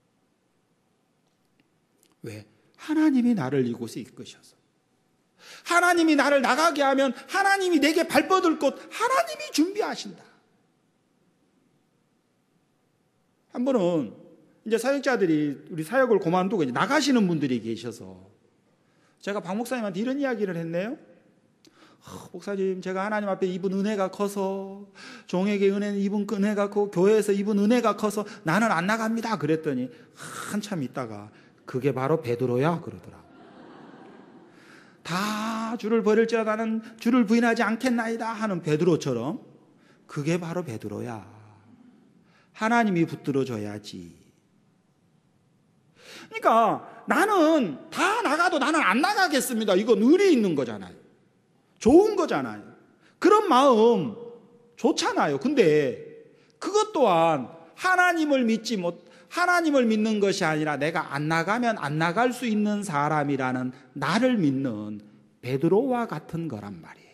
왜? 하나님이 나를 이곳에 이끄셔서. 하나님이 나를 나가게 하면 하나님이 내게 발뻗을 곳 하나님이 준비하신다. 한 번은 이제 사역자들이 우리 사역을 그만두고 이제 나가시는 분들이 계셔서 제가 박 목사님한테 이런 이야기를 했네요. 목사님, 제가 하나님 앞에 입은 은혜가 커서 종에게 입은 은혜가 커서 교회에서 입은 은혜가 커서 나는 안 나갑니다. 그랬더니 한참 있다가 그게 바로 베드로야 그러더라. 다 주를 버릴지라도 나는 주를 부인하지 않겠나이다 하는 베드로처럼 그게 바로 베드로야. 하나님이 붙들어줘야지. 그러니까 나는 다 나가도 나는 안 나가겠습니다. 이건 의리 있는 거잖아요. 좋은 거잖아요. 그런 마음 좋잖아요. 근데 그것 또한 하나님을 믿는 것이 아니라 내가 안 나가면 안 나갈 수 있는 사람이라는 나를 믿는 베드로와 같은 거란 말이에요.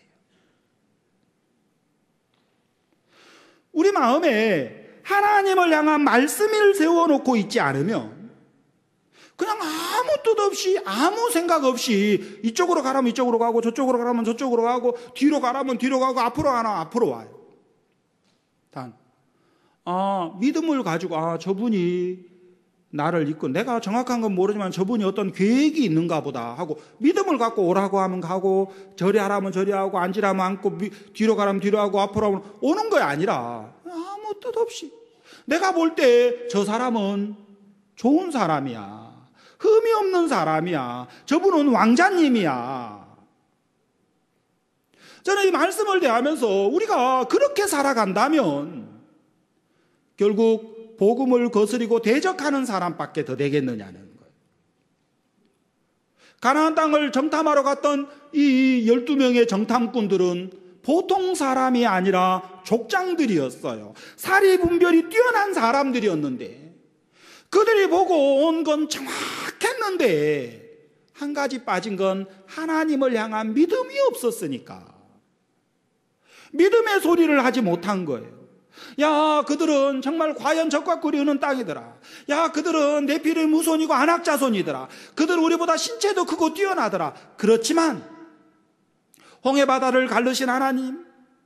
우리 마음에 하나님을 향한 말씀을 세워놓고 있지 않으면 그냥 아무 뜻 없이 아무 생각 없이 이쪽으로 가라면 이쪽으로 가고 저쪽으로 가라면 저쪽으로 가고 뒤로 가라면 뒤로 가고 앞으로 가라면 앞으로 와요. 단 믿음을 가지고 저분이 나를 이끌고 내가 정확한 건 모르지만 저분이 어떤 계획이 있는가 보다 하고 믿음을 갖고 오라고 하면 가고 저리 하라면 저리 하고 앉으라면 앉고 뒤로 가라면 뒤로 하고 앞으로 하면 오는 거야 아니라 아무 뜻 없이 내가 볼 때 저 사람은 좋은 사람이야. 흠이 없는 사람이야. 저분은 왕자님이야. 저는 이 말씀을 대하면서 우리가 그렇게 살아간다면 결국 복음을 거스리고 대적하는 사람밖에 더 되겠느냐는 거예요. 가나안 땅을 정탐하러 갔던 이 12명의 정탐꾼들은 보통 사람이 아니라 족장들이었어요. 사리 분별이 뛰어난 사람들이었는데 그들이 보고 온 건 정확했는데 한 가지 빠진 건 하나님을 향한 믿음이 없었으니까 믿음의 소리를 하지 못한 거예요. 야, 그들은 정말 과연 적과 꿀이 흐는 땅이더라. 야, 그들은 네피림 후손이고 아낙 자손이더라. 그들은 우리보다 신체도 크고 뛰어나더라. 그렇지만 홍해 바다를 가르신 하나님,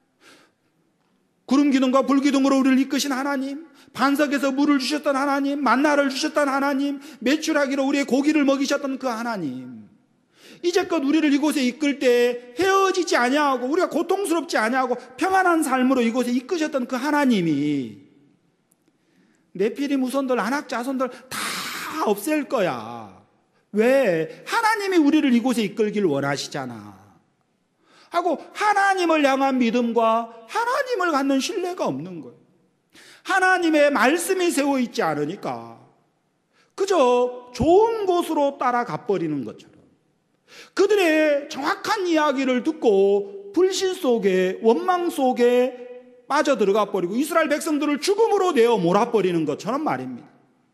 구름 기둥과 불 기둥으로 우리를 이끄신 하나님, 반석에서 물을 주셨던 하나님, 만나를 주셨던 하나님, 메추라기로 우리의 고기를 먹이셨던 그 하나님, 이제껏 우리를 이곳에 이끌 때 헤어지지 아니하고 우리가 고통스럽지 아니하고 평안한 삶으로 이곳에 이끄셨던 그 하나님이 네피림 후손들, 아낙 자손들 다 없앨 거야. 왜? 하나님이 우리를 이곳에 이끌길 원하시잖아 하고 하나님을 향한 믿음과 하나님을 갖는 신뢰가 없는 거예요. 하나님의 말씀이 세워있지 않으니까 그저 좋은 곳으로 따라가 버리는 것처럼 그들의 정확한 이야기를 듣고 불신 속에 원망 속에 빠져들어가 버리고 이스라엘 백성들을 죽음으로 내어 몰아버리는 것처럼 말입니다.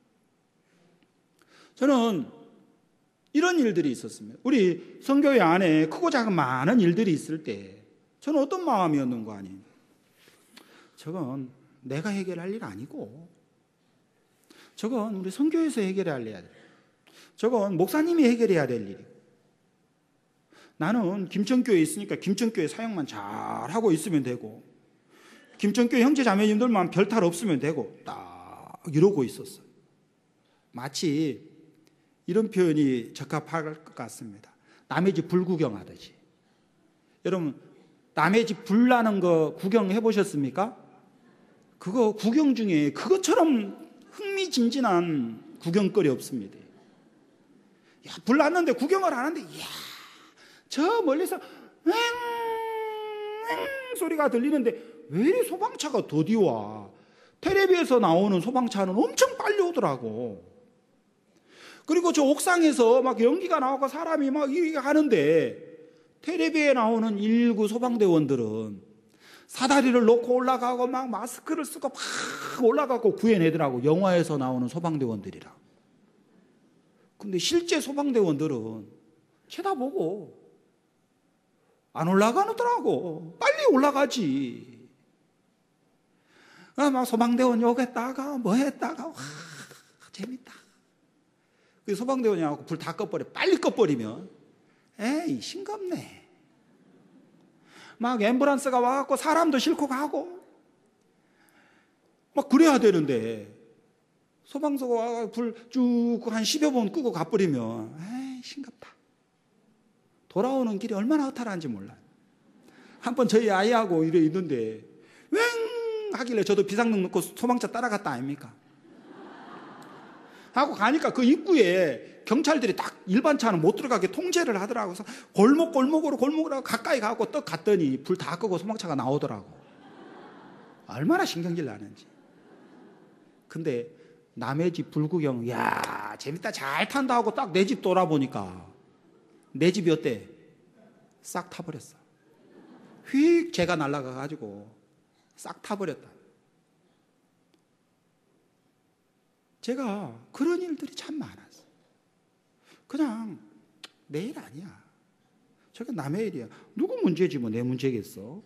저는 이런 일들이 있었습니다. 우리 선교회 안에 크고 작은 많은 일들이 있을 때 저는 어떤 마음이었는가 하니 저건 내가 해결할 일 아니고 저건 우리 선교회에서 해결해야 할 일. 저건 목사님이 해결해야 될 일이에요. 나는 김천교회에 있으니까 김천교회 사역만 잘하고 있으면 되고, 김천교회 형제 자매님들만 별 탈 없으면 되고, 딱 이러고 있었어요. 마치 이런 표현이 적합할 것 같습니다. 남의 집 불구경하듯이. 여러분, 남의 집 불나는 거 구경해 보셨습니까? 그거 구경 중에 그것처럼 흥미진진한 구경거리 없습니다. 야, 불났는데 구경을 하는데, 이야, 저 멀리서 엥 소리가 들리는데 왜 이리 소방차가 더디 와? 텔레비에서 나오는 소방차는 엄청 빨리 오더라고. 그리고 저 옥상에서 막 연기가 나오고 사람이 막 이렇게 하는데, 텔레비에 나오는 119 소방대원들은 사다리를 놓고 올라가고 막 마스크를 쓰고 막 올라가고 구해내더라고. 영화에서 나오는 소방대원들이라. 근데 실제 소방대원들은 쳐다보고 안 올라가더라고. 빨리 올라가지. 막 소방대원 욕했다가 뭐 했다가, 와, 재밌다. 그 소방대원이 하고 불 다 꺼버려. 빨리 꺼버리면, 에이, 싱겁네. 막 앰뷸런스가 와갖고 사람도 싣고 가고 막 그래야 되는데, 소방서가 와서 불 쭉 한 10여 번 끄고 가버리면, 에이, 싱겁다. 돌아오는 길이 얼마나 허탈한지 몰라요. 한 번 저희 아이하고 이래 있는데 웽 하길래 저도 비상등 넣고 소방차 따라갔다 아닙니까? 하고 가니까 그 입구에 경찰들이 딱 일반 차는 못 들어가게 통제를 하더라고. 그래서 골목으로 가까이 가고 떡 갔더니 불 다 끄고 소방차가 나오더라고. 얼마나 신경질 나는지. 근데 남의 집 불구경, 야, 재밌다, 잘 탄다 하고 딱 내 집 돌아보니까 내 집이 어때? 싹 타버렸어. 휙 재가 날아가가지고 싹 타버렸다. 제가 그런 일들이 참 많았어요. 그냥 내 일 아니야. 저게 남의 일이야. 누구 문제지 뭐 내 문제겠어.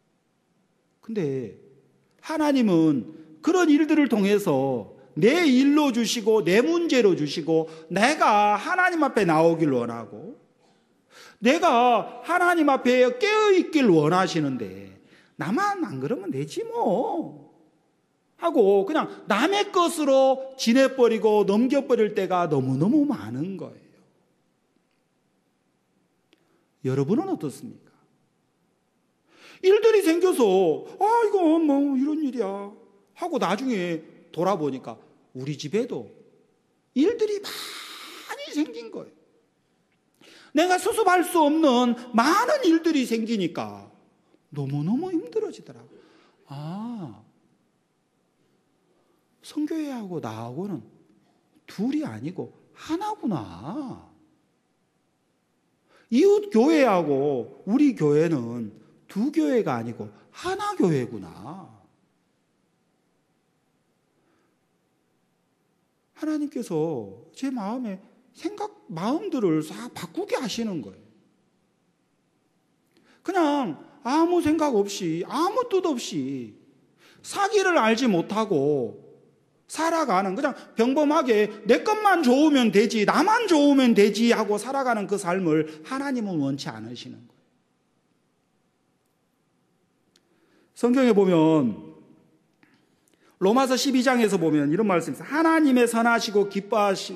근데 하나님은 그런 일들을 통해서 내 일로 주시고 내 문제로 주시고, 내가 하나님 앞에 나오길 원하고 내가 하나님 앞에 깨어있길 원하시는데, 나만 안 그러면 되지 뭐 하고 그냥 남의 것으로 지내버리고 넘겨버릴 때가 너무너무 많은 거예요. 여러분은 어떻습니까? 일들이 생겨서 이건 뭐 이런 일이야 하고 나중에 돌아보니까 우리 집에도 일들이 많이 생긴 거예요. 내가 수습할 수 없는 많은 일들이 생기니까 너무너무 힘들어지더라고요. 성교회하고 나하고는 둘이 아니고 하나구나. 이웃 교회하고 우리 교회는 두 교회가 아니고 하나 교회구나. 하나님께서 제 마음에 마음들을 싹 바꾸게 하시는 거예요. 그냥 아무 생각 없이, 아무 뜻 없이 사기를 알지 못하고 살아가는, 그냥 평범하게 내 것만 좋으면 되지, 나만 좋으면 되지 하고 살아가는 그 삶을 하나님은 원치 않으시는 거예요. 성경에 보면 로마서 12장에서 보면 이런 말씀이 있어요. 하나님의 선하시고 기뻐하시고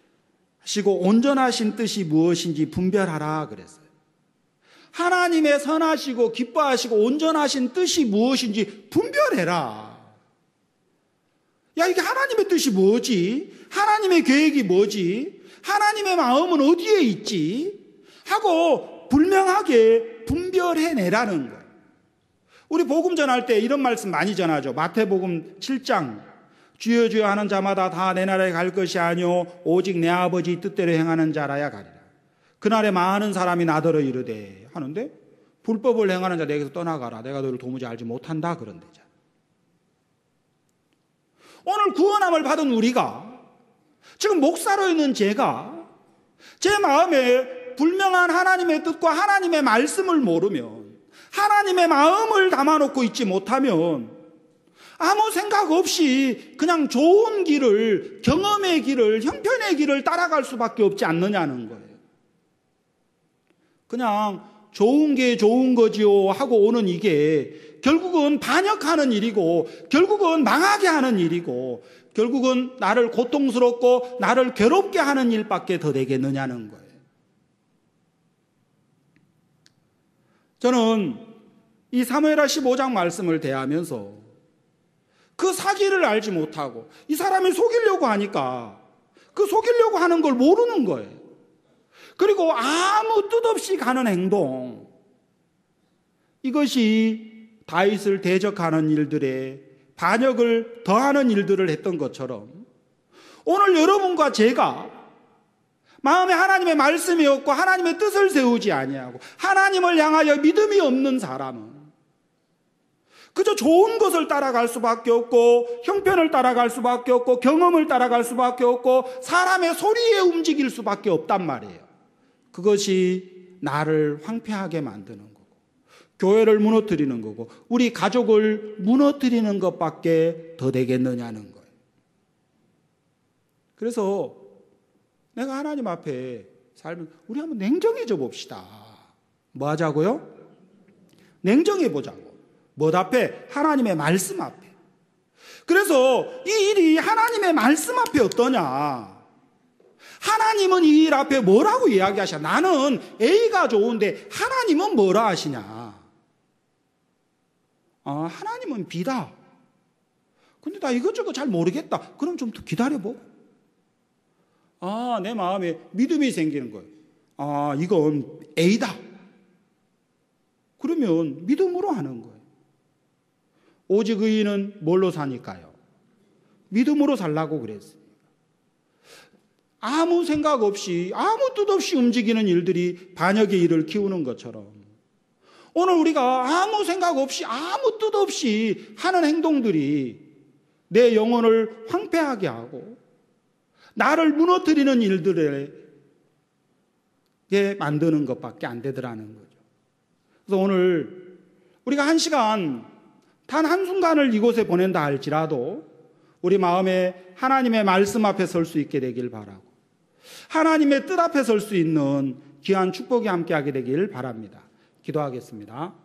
온전하신 뜻이 무엇인지 분별하라 그랬어요. 하나님의 선하시고 기뻐하시고 온전하신 뜻이 무엇인지 분별해라. 야, 이게 하나님의 뜻이 뭐지? 하나님의 계획이 뭐지? 하나님의 마음은 어디에 있지? 하고 분명하게 분별해내라는 거예요. 우리 복음 전할 때 이런 말씀 많이 전하죠. 마태복음 7장, 주여 주여 하는 자마다 다 내 나라에 갈 것이 아니오 오직 내 아버지 뜻대로 행하는 자라야 가리라. 그날에 많은 사람이 나더러 이르되 하는데, 불법을 행하는 자 내게서 떠나가라, 내가 너를 도무지 알지 못한다 그런대잖아. 오늘 구원함을 받은 우리가, 지금 목사로 있는 제가 제 마음에 분명한 하나님의 뜻과 하나님의 말씀을 모르면, 하나님의 마음을 담아놓고 있지 못하면 아무 생각 없이 그냥 좋은 길을, 경험의 길을, 형편의 길을 따라갈 수밖에 없지 않느냐는 거예요. 그냥 좋은 게 좋은 거지요 하고 오는 이게 결국은 반역하는 일이고, 결국은 망하게 하는 일이고, 결국은 나를 고통스럽고 나를 괴롭게 하는 일밖에 더 되겠느냐는 거예요. 저는 이 사무엘하 15장 말씀을 대하면서 그 사기를 알지 못하고 이 사람이 속이려고 하니까 그 속이려고 하는 걸 모르는 거예요. 그리고 아무 뜻 없이 가는 행동, 이것이 다윗을 대적하는 일들에 반역을 더하는 일들을 했던 것처럼 오늘 여러분과 제가 마음에 하나님의 말씀이 없고 하나님의 뜻을 세우지 아니하고 하나님을 향하여 믿음이 없는 사람은 그저 좋은 것을 따라갈 수밖에 없고, 형편을 따라갈 수밖에 없고, 경험을 따라갈 수밖에 없고, 사람의 소리에 움직일 수밖에 없단 말이에요. 그것이 나를 황폐하게 만드는 거고, 교회를 무너뜨리는 거고, 우리 가족을 무너뜨리는 것밖에 더 되겠느냐는 거예요. 그래서 내가 하나님 앞에 살면 우리 한번 냉정해져 봅시다. 뭐 하자고요? 냉정해 보자고. 뭐 앞에? 하나님의 말씀 앞에. 그래서 이 일이 하나님의 말씀 앞에 어떠냐? 하나님은 이 일 앞에 뭐라고 이야기하시냐? 나는 A가 좋은데 하나님은 뭐라 하시냐? 하나님은 B다. 근데 나 이것저것 잘 모르겠다. 그럼 좀 더 기다려보고. 내 마음에 믿음이 생기는 거예요. 이건 A다. 그러면 믿음으로 하는 거예요. 오직 의인은 뭘로 사니까요? 믿음으로 살라고 그랬습니다. 아무 생각 없이, 아무 뜻 없이 움직이는 일들이 반역의 일을 키우는 것처럼 오늘 우리가 아무 생각 없이, 아무 뜻 없이 하는 행동들이 내 영혼을 황폐하게 하고 나를 무너뜨리는 일들에 만드는 것밖에 안 되더라는 거죠. 그래서 오늘 우리가 한 시간, 단 한순간을 이곳에 보낸다 할지라도 우리 마음에 하나님의 말씀 앞에 설 수 있게 되길 바라고, 하나님의 뜻 앞에 설 수 있는 귀한 축복이 함께하게 되길 바랍니다. 기도하겠습니다.